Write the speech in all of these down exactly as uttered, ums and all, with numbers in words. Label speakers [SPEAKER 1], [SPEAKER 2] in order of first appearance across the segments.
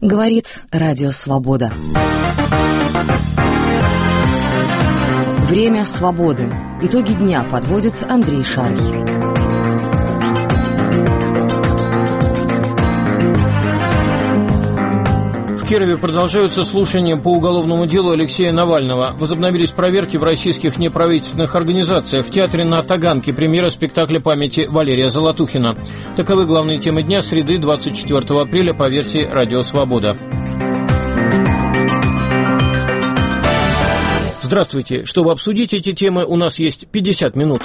[SPEAKER 1] Говорит Радио Свобода. Время свободы. Итоги дня подводит Андрей Шарый.
[SPEAKER 2] В Кирове продолжаются слушания по уголовному делу Алексея Навального. Возобновились проверки в российских неправительственных организациях. В театре на Таганке премьера спектакля памяти Валерия Золотухина. Таковы главные темы дня среды двадцать четвёртого апреля по версии Радио Свобода. Здравствуйте. Чтобы обсудить эти темы, у нас есть пятьдесят минут.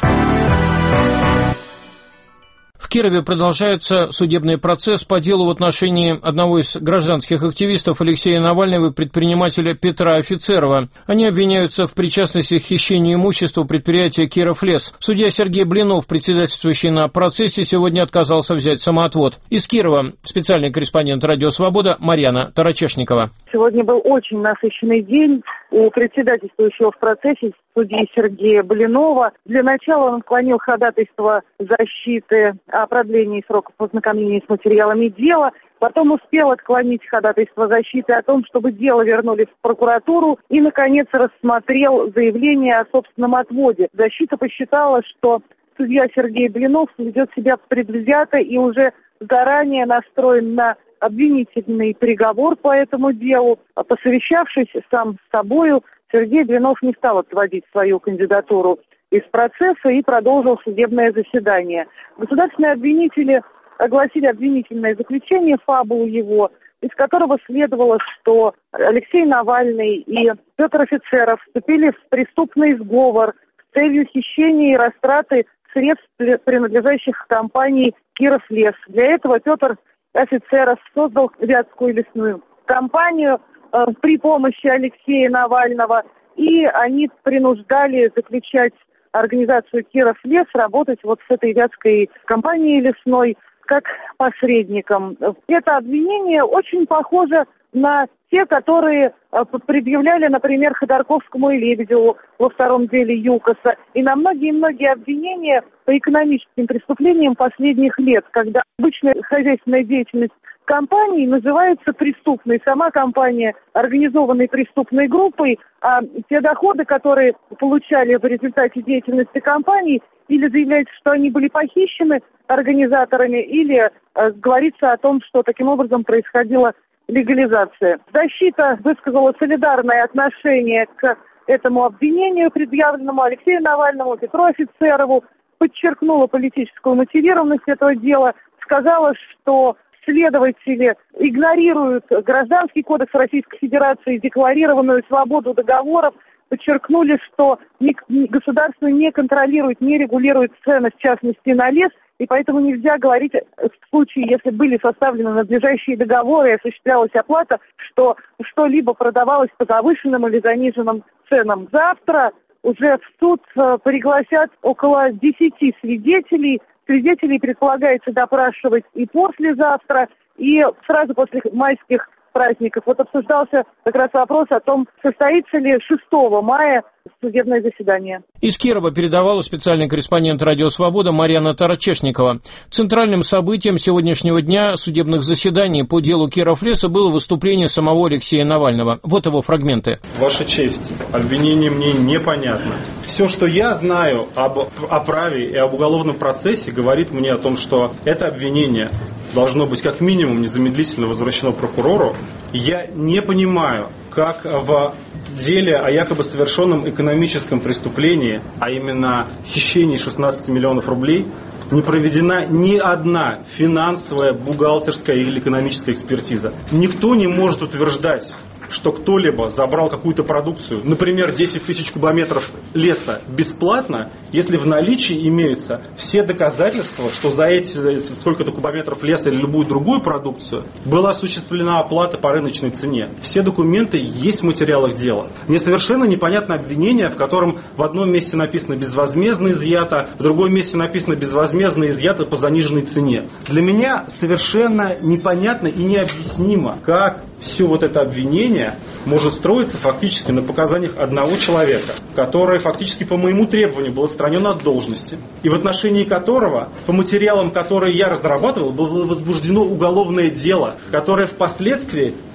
[SPEAKER 2] В Кирове продолжается судебный процесс по делу в отношении одного из гражданских активистов Алексея Навального и предпринимателя Петра Офицерова. Они обвиняются в причастности к хищению имущества предприятия «Кировлес». Судья Сергей Блинов, председательствующий на процессе, сегодня отказался взять самоотвод. Из Кирова специальный корреспондент «Радио Свобода» Марьяна Тарачешникова.
[SPEAKER 3] Сегодня был очень насыщенный день у председательствующего в процессе судьи Сергея Блинова. Для начала он отклонил ходатайство защиты о продлении сроков ознакомления с материалами дела, потом успел отклонить ходатайство защиты о том, чтобы дело вернули в прокуратуру, и, наконец, рассмотрел заявление о собственном отводе. Защита посчитала, что судья Сергей Блинов ведет себя предвзято и уже заранее настроен на обвинительный приговор по этому делу. Посовещавшись сам с собою, Сергей Блинов не стал отводить свою кандидатуру из процесса и продолжил судебное заседание. Государственные обвинители огласили обвинительное заключение, фабулу его, из которого следовало, что Алексей Навальный и Петр Офицеров вступили в преступный сговор с целью хищения и растраты средств, принадлежащих компании «Кировлес». Для этого Петр Офицеров создал Вятскую лесную компанию э, при помощи Алексея Навального, и они принуждали заключать организацию «Кировлес» работать вот с этой Вятской компанией лесной как посредником. Это обвинение очень похоже на те, которые предъявляли, например, Ходорковскому и Лебедеву во втором деле ЮКОСа, и на многие-многие обвинения по экономическим преступлениям последних лет, когда обычная хозяйственная деятельность компании называется преступной, сама компания организованной преступной группой, а те доходы, которые получали в результате деятельности компании, или заявляется, что они были похищены организаторами, или э, говорится о том, что таким образом происходила легализация. Защита высказала солидарное отношение к этому обвинению, предъявленному Алексею Навальному, Петру Офицерову, подчеркнула политическую мотивированность этого дела, сказала, что следователи игнорируют Гражданский кодекс Российской Федерации, декларированную свободу договоров, подчеркнули, что государство не контролирует, не регулирует цены, в частности, на лес, и поэтому нельзя говорить в случае, если были составлены надлежащие договоры и осуществлялась оплата, что что-либо продавалось по завышенным или заниженным ценам. Завтра уже в суд пригласят около десяти свидетелей. Свидетелей предполагается допрашивать и послезавтра, и сразу после майских праздников. Вот обсуждался как раз вопрос о том, состоится ли шестого мая судебное заседание.
[SPEAKER 2] Из Кирова передавала специальный корреспондент «Радио Свобода» Марьяна Тарачешникова. Центральным событием сегодняшнего дня судебных заседаний по делу Кировлеса было выступление самого Алексея Навального. Вот его фрагменты.
[SPEAKER 4] Ваша честь, обвинение мне непонятно. Все, что я знаю об, о праве и об уголовном процессе, говорит мне о том, что это обвинение должно быть как минимум незамедлительно возвращено прокурору. Я не понимаю, как в деле о якобы совершенном экономическом преступлении, а именно хищении шестнадцати миллионов рублей, не проведена ни одна финансовая, бухгалтерская или экономическая экспертиза. Никто не может утверждать, что кто-либо забрал какую-то продукцию, например, десять тысяч кубометров леса бесплатно, если в наличии имеются все доказательства, что за эти сколько-то кубометров леса или любую другую продукцию была осуществлена оплата по рыночной цене. Все документы есть в материалах дела. Мне совершенно непонятно обвинение, в котором в одном месте написано «безвозмездно изъято», в другом месте написано «безвозмездно изъято по заниженной цене». Для меня совершенно непонятно и необъяснимо, как все вот это обвинение может строиться фактически на показаниях одного человека, который фактически по моему требованию был отстранен от должности, и в отношении которого, по материалам, которые я разрабатывал, было возбуждено уголовное дело, которое впоследствии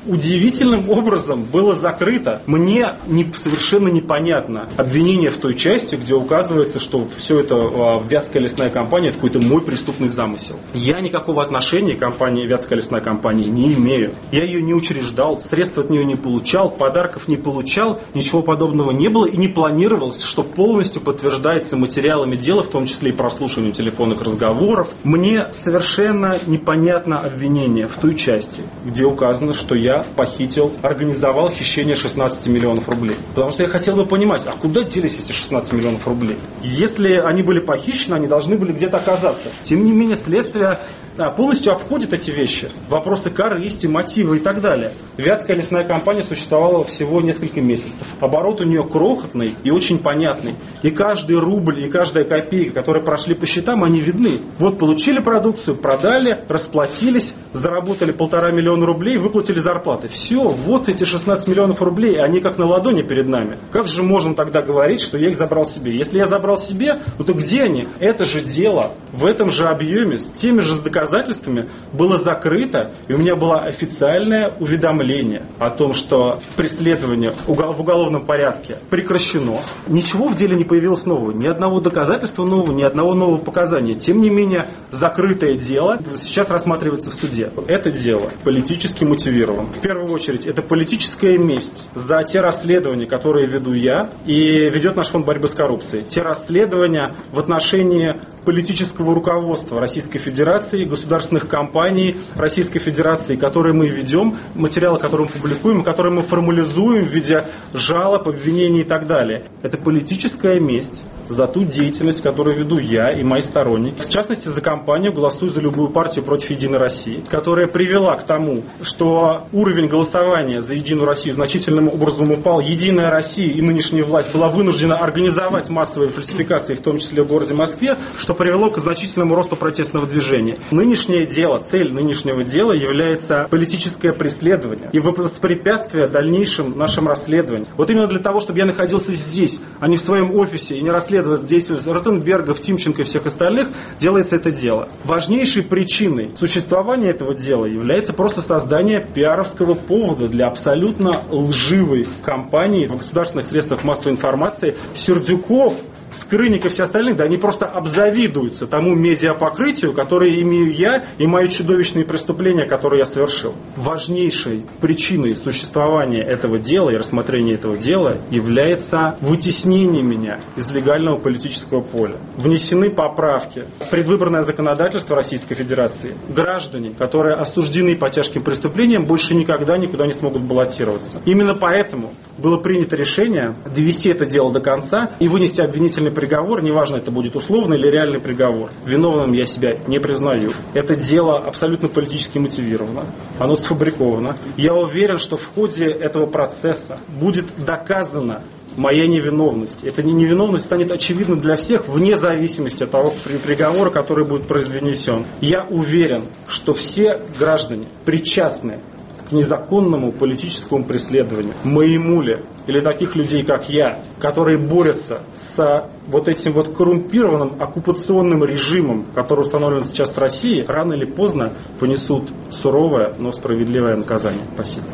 [SPEAKER 4] удивительным образом было закрыто. Мне не, совершенно непонятно обвинение в той части, где указывается, что все это а, Вятская лесная компания — это какой-то мой преступный замысел. Я никакого отношения к компании Вятская лесная компания не имею. Я ее не учреждал, средств от нее не получал, подарков не получал, ничего подобного не было и не планировалось, что полностью подтверждается материалами дела, в том числе и прослушиванием телефонных разговоров. Мне совершенно непонятно обвинение в той части, где указано, что я похитил, организовал хищение шестнадцати миллионов рублей. Потому что я хотел бы понимать, а куда делись эти шестнадцать миллионов рублей? Если они были похищены, они должны были где-то оказаться. Тем не менее, следствие да, полностью обходит эти вещи. Вопросы корысти, мотивы и так далее. Вятская лесная компания существовала всего несколько месяцев. Оборот у нее крохотный и очень понятный. И каждый рубль, и каждая копейка, которые прошли по счетам, они видны. Вот получили продукцию, продали, расплатились, заработали полтора миллиона рублей, выплатили зарплаты. Все, вот эти шестнадцать миллионов рублей, они как на ладони перед нами. Как же можно тогда говорить, что я их забрал себе? Если я забрал себе, ну то где они? Это же дело в этом же объеме, с теми же доказательствами было закрыто, и у меня было официальное уведомление о том, что преследование в уголовном порядке прекращено. Ничего в деле не появилось нового, ни одного доказательства нового, ни одного нового показания. Тем не менее, закрытое дело сейчас рассматривается в суде. Это дело политически мотивировано. В первую очередь, это политическая месть за те расследования, которые веду я и ведет наш фонд борьбы с коррупцией. Те расследования в отношении политического руководства Российской Федерации, государственных компаний Российской Федерации, которые мы ведем, материалы, которые мы публикуем, которые мы формализуем в виде жалоб, обвинений и так далее. Это политическая месть за ту деятельность, которую веду я и мои сторонники. В частности, за кампанию «Голосуй за любую партию против Единой России», которая привела к тому, что уровень голосования за Единую Россию значительным образом упал. Единая Россия и нынешняя власть была вынуждена организовать массовые фальсификации, в том числе в городе Москве, что привело к значительному росту протестного движения. Нынешнее дело, цель нынешнего дела является политическое преследование и воспрепятствие дальнейшим нашим расследованиям. Вот именно для того, чтобы я находился здесь, а не в своем офисе и не расследовал деятельность Ротенбергов, Тимченко и всех остальных, делается это дело. Важнейшей причиной существования этого дела является просто создание пиаровского повода для абсолютно лживой кампании в государственных средствах массовой информации. Сердюков, Скрынник и все остальные, да они просто обзавидуются тому медиапокрытию, которое имею я и мои чудовищные преступления, которые я совершил. Важнейшей причиной существования этого дела и рассмотрения этого дела является вытеснение меня из легального политического поля. Внесены поправки в предвыборное законодательство Российской Федерации. Граждане, которые осуждены по тяжким преступлениям, больше никогда никуда не смогут баллотироваться. Именно поэтому было принято решение довести это дело до конца и вынести обвинительный приговор, неважно, это будет условный или реальный приговор. Виновным я себя не признаю. Это дело абсолютно политически мотивировано. Оно сфабриковано. Я уверен, что в ходе этого процесса будет доказана моя невиновность. Эта невиновность станет очевидна для всех, вне зависимости от того приговора, который будет произнесен. Я уверен, что все граждане причастны к незаконному политическому преследованию, моему ли, или таких людей, как я, которые борются с вот этим вот коррумпированным оккупационным режимом, который установлен сейчас в России, рано или поздно понесут суровое, но справедливое наказание. Спасибо.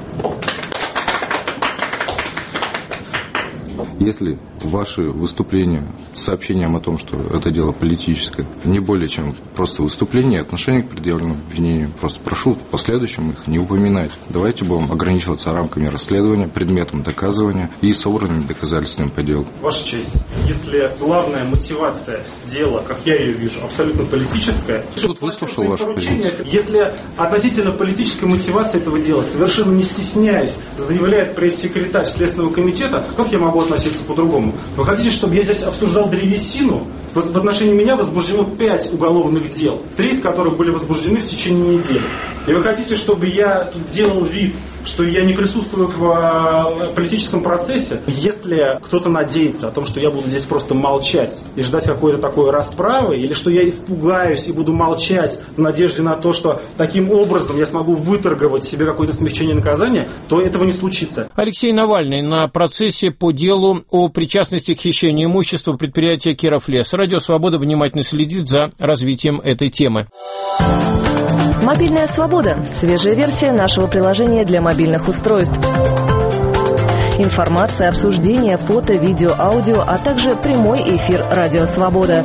[SPEAKER 5] Если ваши выступления с сообщением о том, что это дело политическое, не более чем просто выступление, отношение к предъявленным обвинениям, просто прошу в последующем их не упоминать. Давайте будем ограничиваться рамками расследования, предметом доказывания и собранными доказательствами по делу.
[SPEAKER 4] Ваша честь, если главная мотивация дела, как я ее вижу, абсолютно политическая...
[SPEAKER 5] Суд выслушал вашу позицию.
[SPEAKER 4] Если относительно политической мотивации этого дела, совершенно не стесняясь, заявляет пресс-секретарь Следственного комитета, как я могу относиться по-другому? Вы хотите, чтобы я здесь обсуждал древесину? В отношении меня возбуждено пять уголовных дел, три из которых были возбуждены в течение недели. И вы хотите, чтобы я тут делал вид, что я не присутствую в политическом процессе? Если кто-то надеется о том, что я буду здесь просто молчать и ждать какой-то такой расправы, или что я испугаюсь и буду молчать в надежде на то, что таким образом я смогу выторговать себе какое-то смягчение наказания, то этого не случится.
[SPEAKER 2] Алексей Навальный на процессе по делу о причастности к хищению имущества предприятия «Кировлес». Радио «Свобода» внимательно следит за развитием этой темы.
[SPEAKER 6] Мобильная свобода. Свежая версия нашего приложения для мобильных устройств. Информация, обсуждение, фото, видео, аудио, а также прямой эфир «Радио Свобода».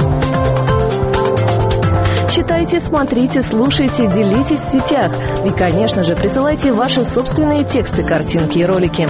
[SPEAKER 6] Читайте, смотрите, слушайте, делитесь в сетях. И, конечно же, присылайте ваши собственные тексты, картинки и ролики.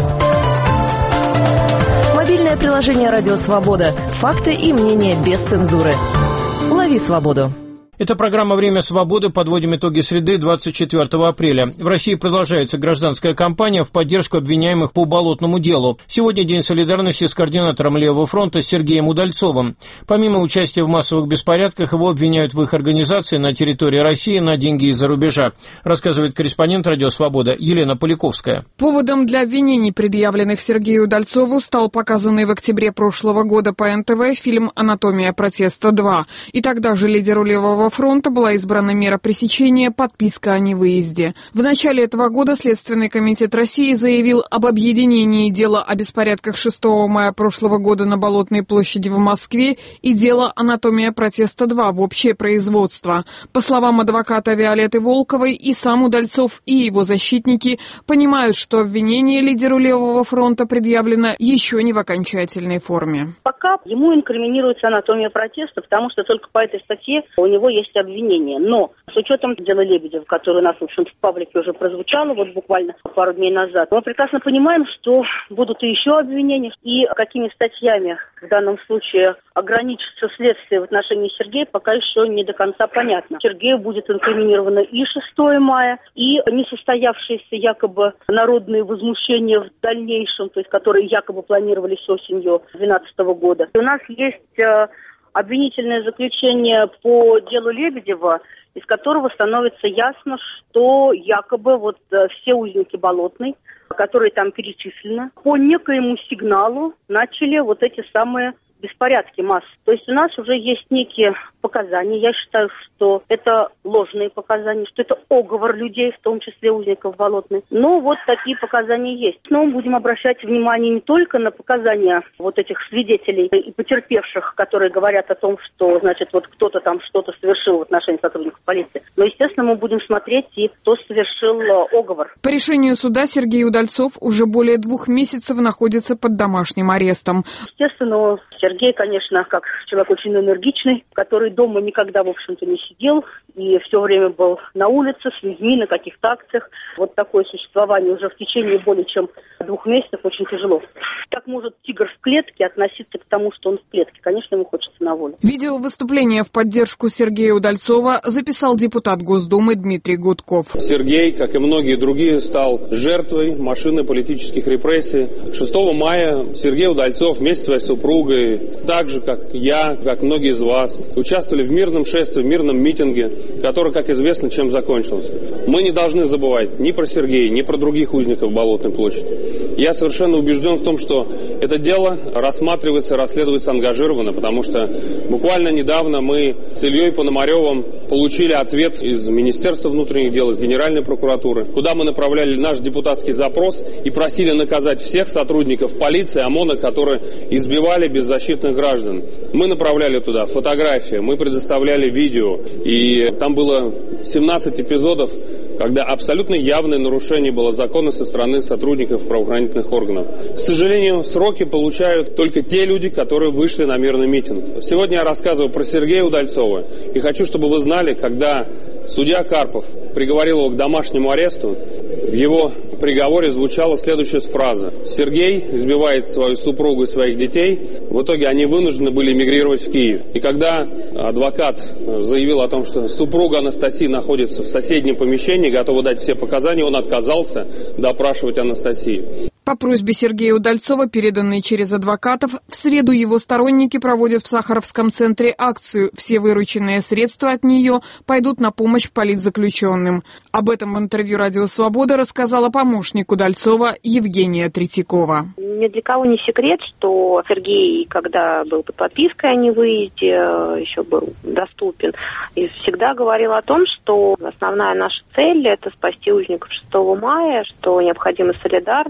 [SPEAKER 6] Мобильное приложение «Радио Свобода». Факты и мнения без цензуры. Лови свободу.
[SPEAKER 2] Это программа «Время свободы». Подводим итоги среды двадцать четвёртого апреля. В России продолжается гражданская кампания в поддержку обвиняемых по болотному делу. Сегодня день солидарности с координатором Левого фронта Сергеем Удальцовым. Помимо участия в массовых беспорядках, его обвиняют в их организации на территории России на деньги из-за рубежа, рассказывает корреспондент «Радио Свобода» Елена Поляковская.
[SPEAKER 7] Поводом для обвинений, предъявленных Сергею Удальцову, стал показанный в октябре прошлого года по эн тэ вэ фильм «Анатомия протеста два». И тогда же лидеру Левого фронта была избрана мера пресечения «Подписка о невыезде». В начале этого года Следственный комитет России заявил об объединении дела о беспорядках шестого мая прошлого года на Болотной площади в Москве и дела «Анатомия протеста два» в общее производство. По словам адвоката Виолетты Волковой, и сам Удальцов, и его защитники понимают, что обвинение лидеру Левого фронта предъявлено еще не в окончательной форме.
[SPEAKER 8] Пока ему инкриминируется «Анатомия протеста», потому что только по этой статье у него есть есть обвинение. Но с учетом дела Лебедева, которое у нас, в общем, в паблике уже прозвучало вот буквально пару дней назад, мы прекрасно понимаем, что будут и еще обвинения, и какими статьями в данном случае ограничится следствие в отношении Сергея, пока еще не до конца понятно. Сергею будет инкриминировано и шестого мая, и несостоявшиеся якобы народные возмущения в дальнейшем, то есть которые якобы планировались осенью две тысячи двенадцатого года. И у нас есть обвинительное заключение по делу Лебедева, из которого становится ясно, что якобы вот все узники Болотной, которые там перечислены, по некоему сигналу начали вот эти самые беспорядки масс. То есть у нас уже есть некие показания. Я считаю, что это ложные показания, что это оговор людей, в том числе узников Болотной. Но вот такие показания есть. Но мы будем обращать внимание не только на показания вот этих свидетелей и потерпевших, которые говорят о том, что, значит, вот кто-то там что-то совершил в отношении сотрудников полиции. Но, естественно, мы будем смотреть и кто совершил оговор.
[SPEAKER 7] По решению суда Сергей Удальцов уже более двух месяцев находится под домашним арестом.
[SPEAKER 8] Естественно, Сергей, конечно, как человек очень энергичный, который дома никогда, в общем-то, не сидел и все время был на улице с людьми, на каких-то акциях. Вот такое существование уже в течение более чем двух месяцев очень тяжело. Как может тигр в клетке относиться к тому, что он в клетке? Конечно, ему хочется на волю.
[SPEAKER 7] Видео выступления в поддержку Сергея Удальцова записал депутат Госдумы Дмитрий Гудков.
[SPEAKER 9] Сергей, как и многие другие, стал жертвой машины политических репрессий. шестого мая Сергей Удальцов вместе с своей супругой, так же, как я, как многие из вас, участвовали в мирном шествии, в мирном митинге, который, как известно, чем закончился. Мы не должны забывать ни про Сергея, ни про других узников Болотной площади. Я совершенно убежден в том, что это дело рассматривается и расследуется ангажированно, потому что буквально недавно мы с Ильей Пономаревым получили ответ из Министерства внутренних дел, из Генеральной прокуратуры, куда мы направляли наш депутатский запрос и просили наказать всех сотрудников полиции, ОМОНа, которые избивали беззащитных граждан. Мы направляли туда фотографии, мы предоставляли видео, и там было семнадцать эпизодов, когда абсолютно явное нарушение было закона со стороны сотрудников правоохранительных органов. К сожалению, сроки получают только те люди, которые вышли на мирный митинг. Сегодня я рассказываю про Сергея Удальцова, и хочу, чтобы вы знали, когда судья Карпов приговорил его к домашнему аресту, в его приговоре звучала следующая фраза: «Сергей избивает свою супругу и своих детей, в итоге они вынуждены были эмигрировать в Киев». И когда адвокат заявил о том, что супруга Анастасии находится в соседнем помещении, готова дать все показания, он отказался допрашивать Анастасию.
[SPEAKER 7] По просьбе Сергея Удальцова, переданной через адвокатов, в среду его сторонники проводят в Сахаровском центре акцию. Все вырученные средства от нее пойдут на помощь политзаключенным. Об этом в интервью «Радио Свобода» рассказала помощник Удальцова Евгения Третьякова.
[SPEAKER 10] Ни для кого не секрет, что Сергей, когда был под подпиской о невыезде, еще был доступен, и всегда говорил о том, что основная наша цель – это спасти узников шестого мая, что необходима солидарность.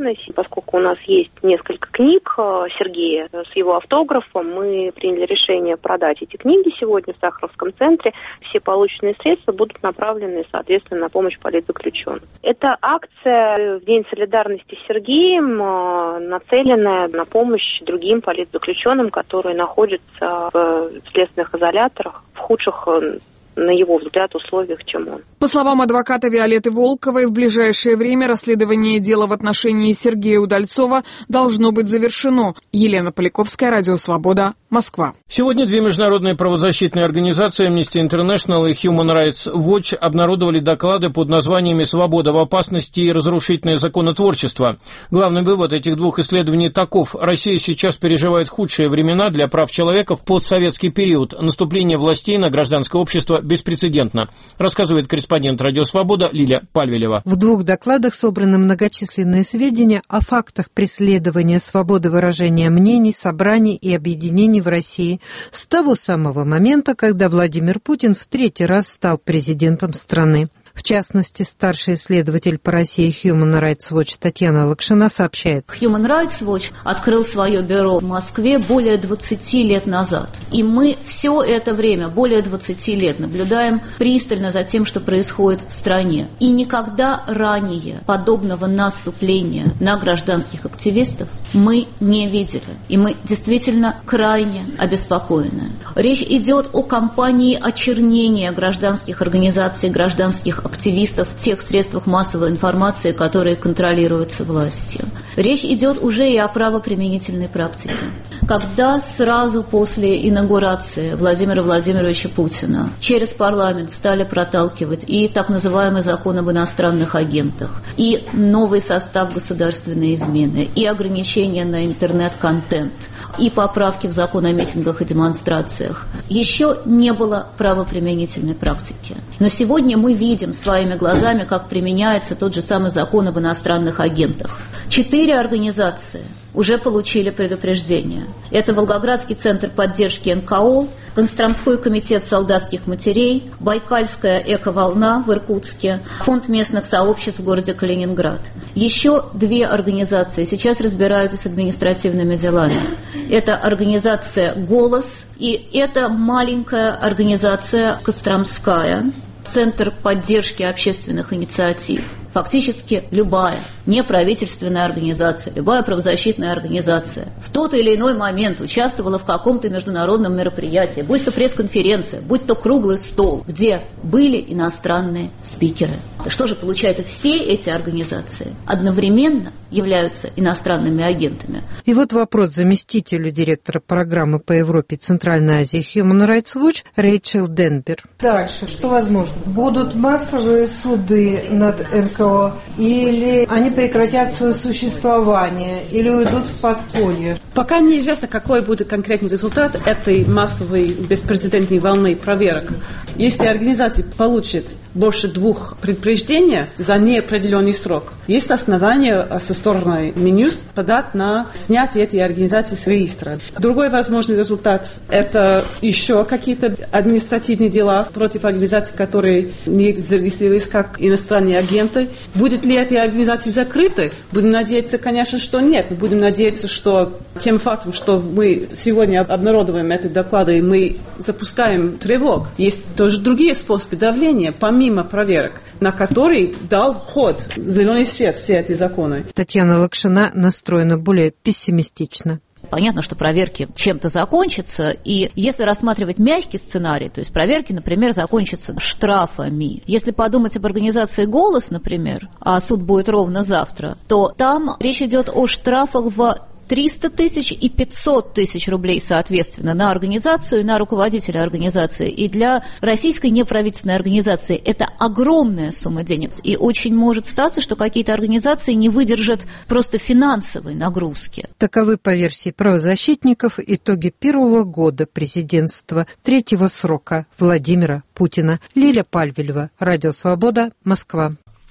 [SPEAKER 10] поскольку у нас есть несколько книг Сергея с его автографом, мы приняли решение продать эти книги сегодня в Сахаровском центре. Все полученные средства будут направлены, соответственно, на помощь политзаключенным. Это акция в День солидарности с Сергеем, нацеленная на помощь другим политзаключенным, которые находятся в следственных изоляторах в худших, на его взгляд, условиях, чем он.
[SPEAKER 7] По словам адвоката Виолетты Волковой, в ближайшее время расследование дела в отношении Сергея Удальцова должно быть завершено. Елена Поляковская, Радио Свобода, Москва.
[SPEAKER 2] Сегодня две международные правозащитные организации Amnesty International и Human Rights Watch обнародовали доклады под названиями «Свобода в опасности» и «Разрушительное законотворчество». Главный вывод этих двух исследований таков. Россия сейчас переживает худшие времена для прав человека в постсоветский период. Наступление властей на гражданское общество беспрецедентно, рассказывает корреспондент «Радио Свобода» Лилия Пальвелева.
[SPEAKER 11] В двух докладах собраны многочисленные сведения о фактах преследования свободы выражения мнений, собраний и объединений в России с того самого момента, когда Владимир Путин в третий раз стал президентом страны. В частности, старший исследователь по России Human Rights Watch Татьяна Лакшина сообщает.
[SPEAKER 12] Human Rights Watch открыл свое бюро в Москве более двадцати лет назад. И мы все это время, более двадцати лет, наблюдаем пристально за тем, что происходит в стране. И никогда ранее подобного наступления на гражданских активистов мы не видели. И мы действительно крайне обеспокоены. Речь идет о кампании очернения гражданских организаций, гражданских активистов в тех средствах массовой информации, которые контролируются властью. Речь идет уже и о правоприменительной практике. Когда сразу после инаугурации Владимира Владимировича Путина через парламент стали проталкивать и так называемый закон об иностранных агентах, и новый состав государственной измены, и ограничения на интернет-контент, и поправки в закон о митингах и демонстрациях, еще не было правоприменительной практики. Но сегодня мы видим своими глазами, как применяется тот же самый закон об иностранных агентах. Четыре организации уже получили предупреждение. Это Волгоградский центр поддержки эн ка о, Костромской комитет солдатских матерей, Байкальская эко-волна в Иркутске, Фонд местных сообществ в городе Калининград. Еще две организации сейчас разбираются с административными делами. Это организация «Голос» и это маленькая организация Костромская, Центр поддержки общественных инициатив. Фактически любая неправительственная организация, любая правозащитная организация в тот или иной момент участвовала в каком-то международном мероприятии, будь то пресс-конференция, будь то круглый стол, где были иностранные спикеры. Что же получается, все эти организации одновременно являются иностранными агентами.
[SPEAKER 11] И вот вопрос заместителю директора программы по Европе и Центральной Азии Human Rights Watch Рэйчел Денбер.
[SPEAKER 13] Дальше, что возможно? Будут массовые суды над эн ка о, или они прекратят свое существование, или уйдут в подполье?
[SPEAKER 14] Пока неизвестно, какой будет конкретный результат этой массовой беспрецедентной волны проверок. Если организация получит больше двух предупреждений за неопределенный срок, есть основания со стороны Минюст подать на снятие этой организации с регистра. Другой возможный результат – это еще какие-то административные дела против организаций, которые не зарегистрировались как иностранные агенты. Будет ли эти организации закрыты? Будем надеяться, конечно, что нет. Мы будем надеяться, что тем фактом, что мы сегодня обнародуем эти доклады, и мы запускаем тревог, есть тоже другие способы давления, помимо проверок, на которые дал ход, зеленый свет все эти законы.
[SPEAKER 11] Татьяна Лакшина настроена более пессимистично.
[SPEAKER 12] Понятно, что проверки чем-то закончатся, и если рассматривать мягкий сценарий, то есть проверки, например, закончатся штрафами. Если подумать об организации «Голос», например, а суд будет ровно завтра, то там речь идет о штрафах в триста тысяч и пятьсот тысяч рублей, соответственно, на организацию и на руководителя организации. И для российской неправительственной организации это огромная сумма денег. И очень может статься, что какие-то организации не выдержат просто финансовой нагрузки.
[SPEAKER 11] Таковы, по версии правозащитников, итоги первого года президентства третьего срока Владимира Путина. Лиля Пальвелева, Радио Свобода, Москва.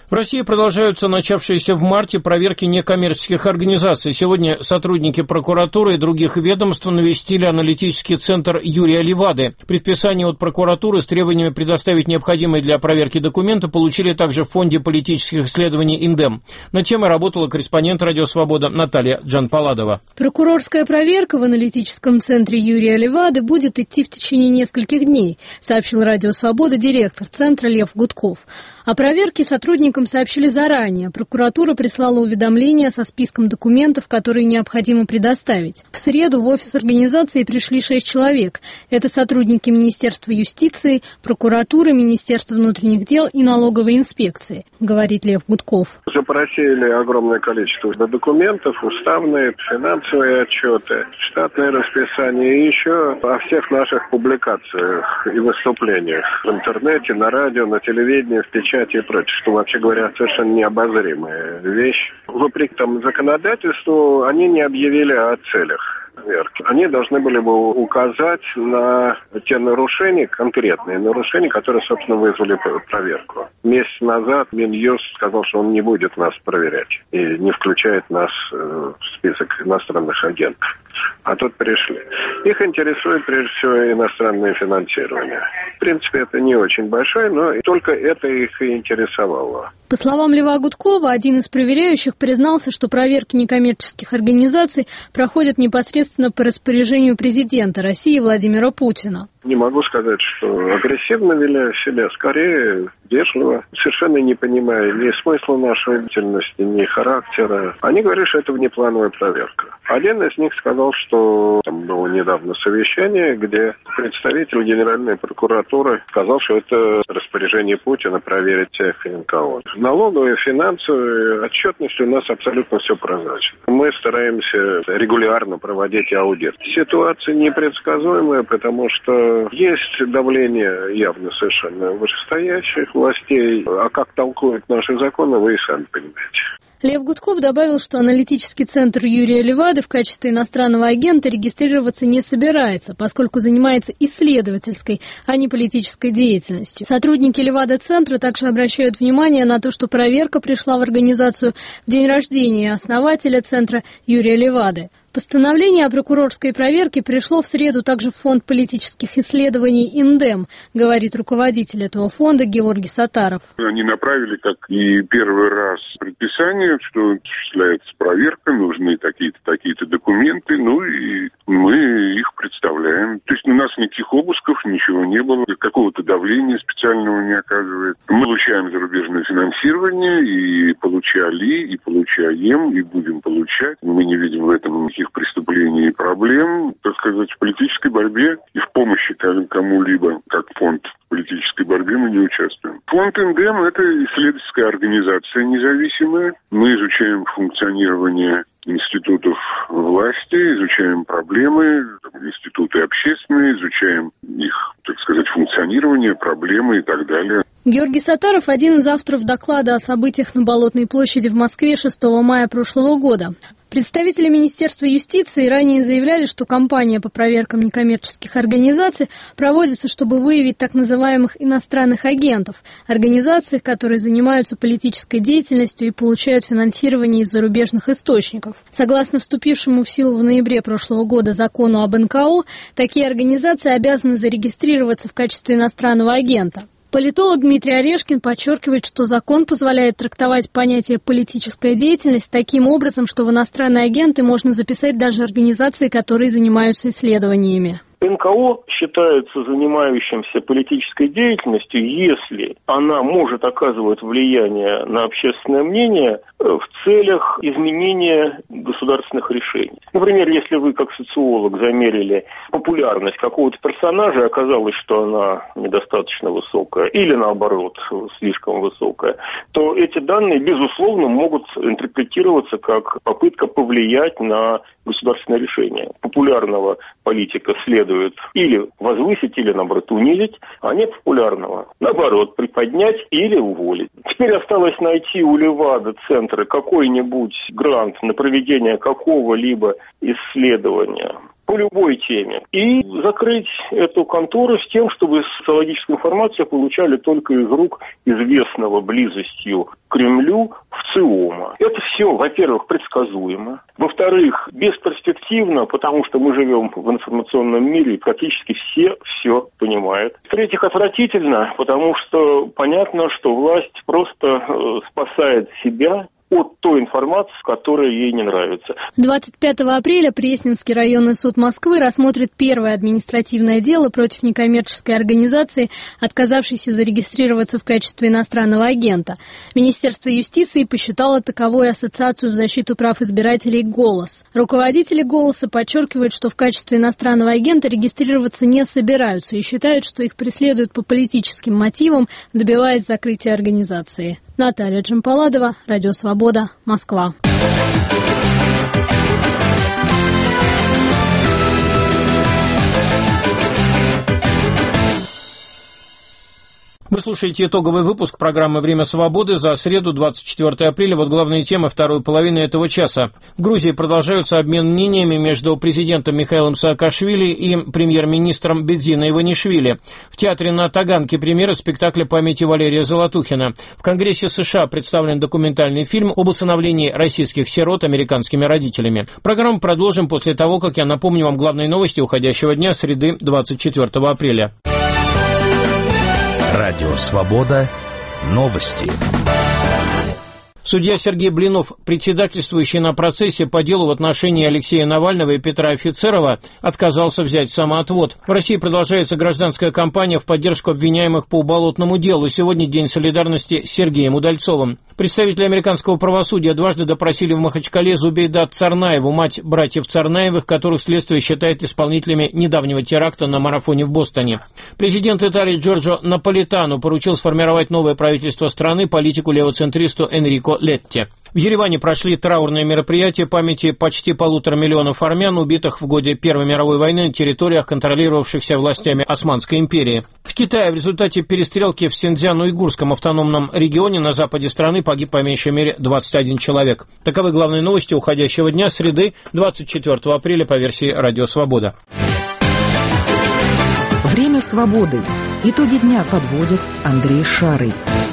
[SPEAKER 2] В России продолжаются начавшиеся в марте проверки некоммерческих организаций. Сегодня сотрудники прокуратуры и других ведомств навестили аналитический центр Юрия Левады. Предписание от прокуратуры с требованиями предоставить необходимые для проверки документы получили также в Фонде политических исследований «Индем». Над темой работала корреспондент «Радио Свобода» Наталья Джанпаладова.
[SPEAKER 15] Прокурорская проверка в аналитическом центре Юрия Левады будет идти в течение нескольких дней, сообщил «Радио Свобода» директор центра Лев Гудков. О проверке сотрудникам сообщили заранее. Прокуратура прислала уведомление со списком документов, которые необходимо предоставить. В среду в офис организации пришли шесть человек. Это сотрудники Министерства юстиции, прокуратуры, Министерства внутренних дел и налоговой инспекции, говорит Лев Гудков.
[SPEAKER 16] Запросили огромное количество документов, уставные, финансовые отчеты, штатное расписание и еще о всех наших публикациях и выступлениях в интернете, на радио, на телевидении, в печати и прочее, что, вообще говоря, совершенно необозримая вещь. Вопреки там законодательству, они не объявили о целях проверки. Они должны были бы указать на те нарушения, конкретные нарушения, которые, собственно, вызвали проверку. Месяц назад Минюст сказал, что он не будет нас проверять и не включает нас в список иностранных агентов. А тут пришли. Их интересует, прежде всего, иностранное финансирование. В принципе, это не очень большое, но только это их и интересовало.
[SPEAKER 15] По словам Льва Гудкова, один из проверяющих признался, что проверки некоммерческих организаций проходят непосредственно по распоряжению президента России Владимира Путина.
[SPEAKER 16] Не могу сказать, что агрессивно вели себя, скорее вежливо, совершенно не понимая ни смысла нашей деятельности, ни характера. Они говорят, что это внеплановая проверка. Один из них сказал, что там было недавно совещание, где представитель Генеральной прокуратуры сказал, что это распоряжение Путина проверить тех эн ка о. Налоговая, финансовая отчетность у нас абсолютно все прозрачно. Мы стараемся регулярно проводить аудит. Ситуация непредсказуемая, потому что есть давление явно совершенно вышестоящих властей. А как толкуют наши законы, вы и сами понимаете.
[SPEAKER 15] Лев Гудков добавил, что аналитический центр Юрия Левады в качестве иностранного агента регистрироваться не собирается, поскольку занимается исследовательской, а не политической деятельностью. Сотрудники Левада-центра также обращают внимание на то, что проверка пришла в организацию в день рождения основателя центра Юрия Левады. Постановление о прокурорской проверке пришло в среду также в Фонд политических исследований «Индем», говорит руководитель этого фонда Георгий Сатаров.
[SPEAKER 17] Они направили, как и первый раз, предписание, что осуществляется проверка, нужны такие-то, такие-то документы, ну и мы их представляем. То есть у нас никаких обысков, ничего не было, какого-то давления специального не оказывает. Мы получаем зарубежное финансирование, и получали, и получаем, и будем получать. Мы не видим в этом никаких преступлений и проблем, так сказать, в политической борьбе и в помощи кому-либо, как фонд в политической борьбе, мы не участвуем. Фонд «Индем» — это исследовательская организация независимая. Мы изучаем функционирование институтов власти, изучаем проблемы, институты общественные, изучаем их, так сказать, функционирование, проблемы и так далее.
[SPEAKER 15] Георгий Сатаров – один из авторов доклада о событиях на Болотной площади в Москве шестого мая прошлого года. Представители Министерства юстиции ранее заявляли, что кампания по проверкам некоммерческих организаций проводится, чтобы выявить так называемых иностранных агентов, организаций, которые занимаются политической деятельностью и получают финансирование из зарубежных источников. Согласно вступившему в силу в ноябре прошлого года закону об эн ка о, такие организации обязаны зарегистрироваться в качестве иностранного агента. Политолог Дмитрий Орешкин подчеркивает, что закон позволяет трактовать понятие «политическая деятельность» таким образом, что в иностранные агенты можно записать даже организации, которые занимаются исследованиями.
[SPEAKER 18] эн ка о считается занимающимся политической деятельностью, если она может оказывать влияние на общественное мнение в целях изменения государственных решений. Например, если вы как социолог замерили популярность какого-то персонажа, и оказалось, что она недостаточно высокая или, наоборот, слишком высокая, то эти данные, безусловно, могут интерпретироваться как попытка повлиять на государственное решение. Популярного политика следует или возвысить, или, наоборот, унизить, а не популярного, наоборот, приподнять или уволить. Теперь осталось найти у Левада-центра какой-нибудь грант на проведение какого-либо исследования по любой теме. И закрыть эту контору с тем, чтобы социологическую информацию получали только из рук известного близостью к Кремлю ВЦИОМа. Это все, во-первых, предсказуемо. Во-вторых, бесперспективно, потому что мы живем в информационном мире, и практически все все понимают. В-третьих, отвратительно, потому что понятно, что власть просто э, спасает себя от той информации, которая ей не нравится.
[SPEAKER 15] двадцать пятого апреля Пресненский районный суд Москвы рассмотрит первое административное дело против некоммерческой организации, отказавшейся зарегистрироваться в качестве иностранного агента. Министерство юстиции посчитало таковой Ассоциацию в защиту прав избирателей «Голос». Руководители «Голоса» подчеркивают, что в качестве иностранного агента регистрироваться не собираются и считают, что их преследуют по политическим мотивам, добиваясь закрытия организации. Наталья Джампаладова, Радио Свобода, Москва.
[SPEAKER 2] Вы слушаете итоговый выпуск программы «Время свободы» за среду, двадцать четвёртого апреля. Вот главные темы второй половины этого часа. В Грузии продолжается обмен мнениями между президентом Михаилом Саакашвили и премьер-министром Бедзиной Иванишвили. В театре на Таганке премьера спектакля памяти Валерия Золотухина. В Конгрессе США представлен документальный фильм об усыновлении российских сирот американскими родителями. Программу продолжим после того, как я напомню вам главные новости уходящего дня, среды, двадцать четвёртого апреля.
[SPEAKER 19] Радио «Свобода». Новости.
[SPEAKER 2] Судья Сергей Блинов, председательствующий на процессе по делу в отношении Алексея Навального и Петра Офицерова, отказался взять самоотвод. В России продолжается гражданская кампания в поддержку обвиняемых по уголовному делу. Сегодня день солидарности с Сергеем Удальцовым. Представители американского правосудия дважды допросили в Махачкале Зубейдат Царнаеву, мать братьев Царнаевых, которых следствие считает исполнителями недавнего теракта на марафоне в Бостоне. Президент Италии Джорджо Наполитано поручил сформировать новое правительство страны политику левоцентристу Энрико Летти. В Ереване прошли траурные мероприятия памяти почти полутора миллионов армян, убитых в годы Первой мировой войны на территориях, контролировавшихся властями Османской империи. В Китае в результате перестрелки в Синьцзян-Уйгурском автономном регионе на западе страны погиб по меньшей мере двадцать один человек. Таковы главные новости уходящего дня, среды, двадцать четвёртого апреля по версии «Радио Свобода».
[SPEAKER 1] Время свободы. Итоги дня подводит Андрей Шарый.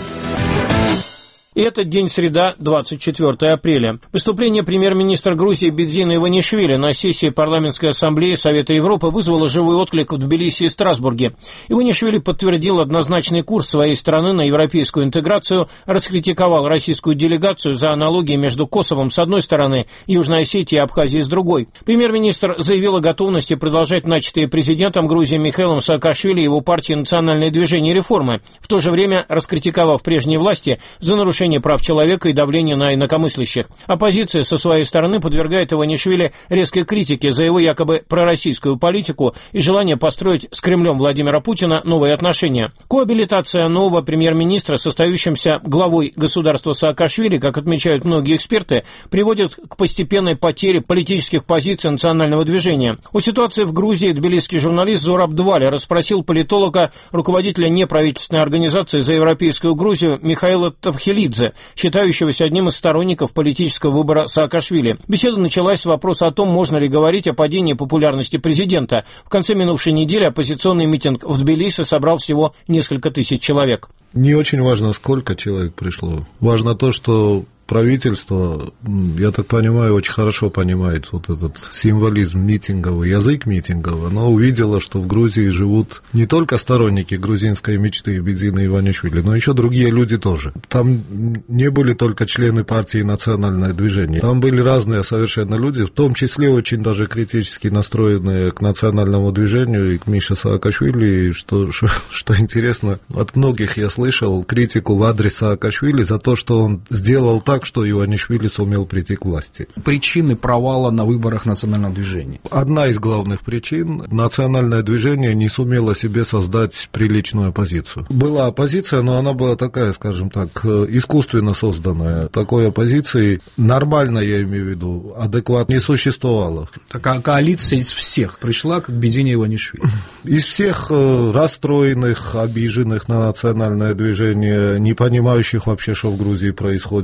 [SPEAKER 2] И этот день среда, двадцать четвёртого апреля. Выступление премьер-министра Грузии Бедзины Иванишвили на сессии парламентской ассамблеи Совета Европы вызвало живой отклик в Тбилиси и Страсбурге. Иванишвили подтвердил однозначный курс своей страны на европейскую интеграцию, раскритиковал российскую делегацию за аналогии между Косовом с одной стороны, Южной Осетией и Абхазией с другой. Премьер-министр заявил о готовности продолжать начатые президентом Грузии Михаилом Саакашвили и его партией «Национальное движение реформы», в то же время раскритиковав прежние власти за нарушение прав человека и давление на инакомыслящих. Оппозиция со своей стороны подвергает Иванишвили резкой критике за его якобы пророссийскую политику и желание построить с Кремлем Владимира Путина новые отношения. Коабилитация нового премьер-министра, состоящимся главой государства Саакашвили, как отмечают многие эксперты, приводит к постепенной потере политических позиций национального движения. О ситуации в Грузии тбилисский журналист Зураб Дваля расспросил политолога, руководителя неправительственной организации «За европейскую Грузию» Михаила Тавхелидзе, считающегося одним из сторонников политического выбора Саакашвили. Беседа началась с вопроса о том, можно ли говорить о падении популярности президента. В конце минувшей недели оппозиционный митинг в Тбилиси собрал всего несколько тысяч человек.
[SPEAKER 20] Не очень важно, сколько человек пришло. Важно то, что правительство, я так понимаю, очень хорошо понимает вот этот символизм митинговый, язык митинговый. Оно увидело, что в Грузии живут не только сторонники грузинской мечты Бедзины Иванишвили, но еще другие люди тоже. Там не были только члены партии «Национальное движение». Там были разные совершенно люди, в том числе очень даже критически настроенные к национальному движению и к Мише Саакашвили. Что, что, что интересно, от многих я слышал критику в адрес Саакашвили за то, что он сделал так, что Иванишвили сумел прийти к власти.
[SPEAKER 21] Причины провала на выборах национального движения?
[SPEAKER 20] Одна из главных причин – национальное движение не сумело себе создать приличную оппозицию. Была оппозиция, но она была такая, скажем так, искусственно созданная. Такой оппозиции нормально, я имею в виду, адекватно не существовало.
[SPEAKER 21] Такая коалиция из всех пришла к Бедзине Иванишвили?
[SPEAKER 20] Из всех расстроенных, обиженных на национальное движение, не понимающих вообще, что в Грузии происходит,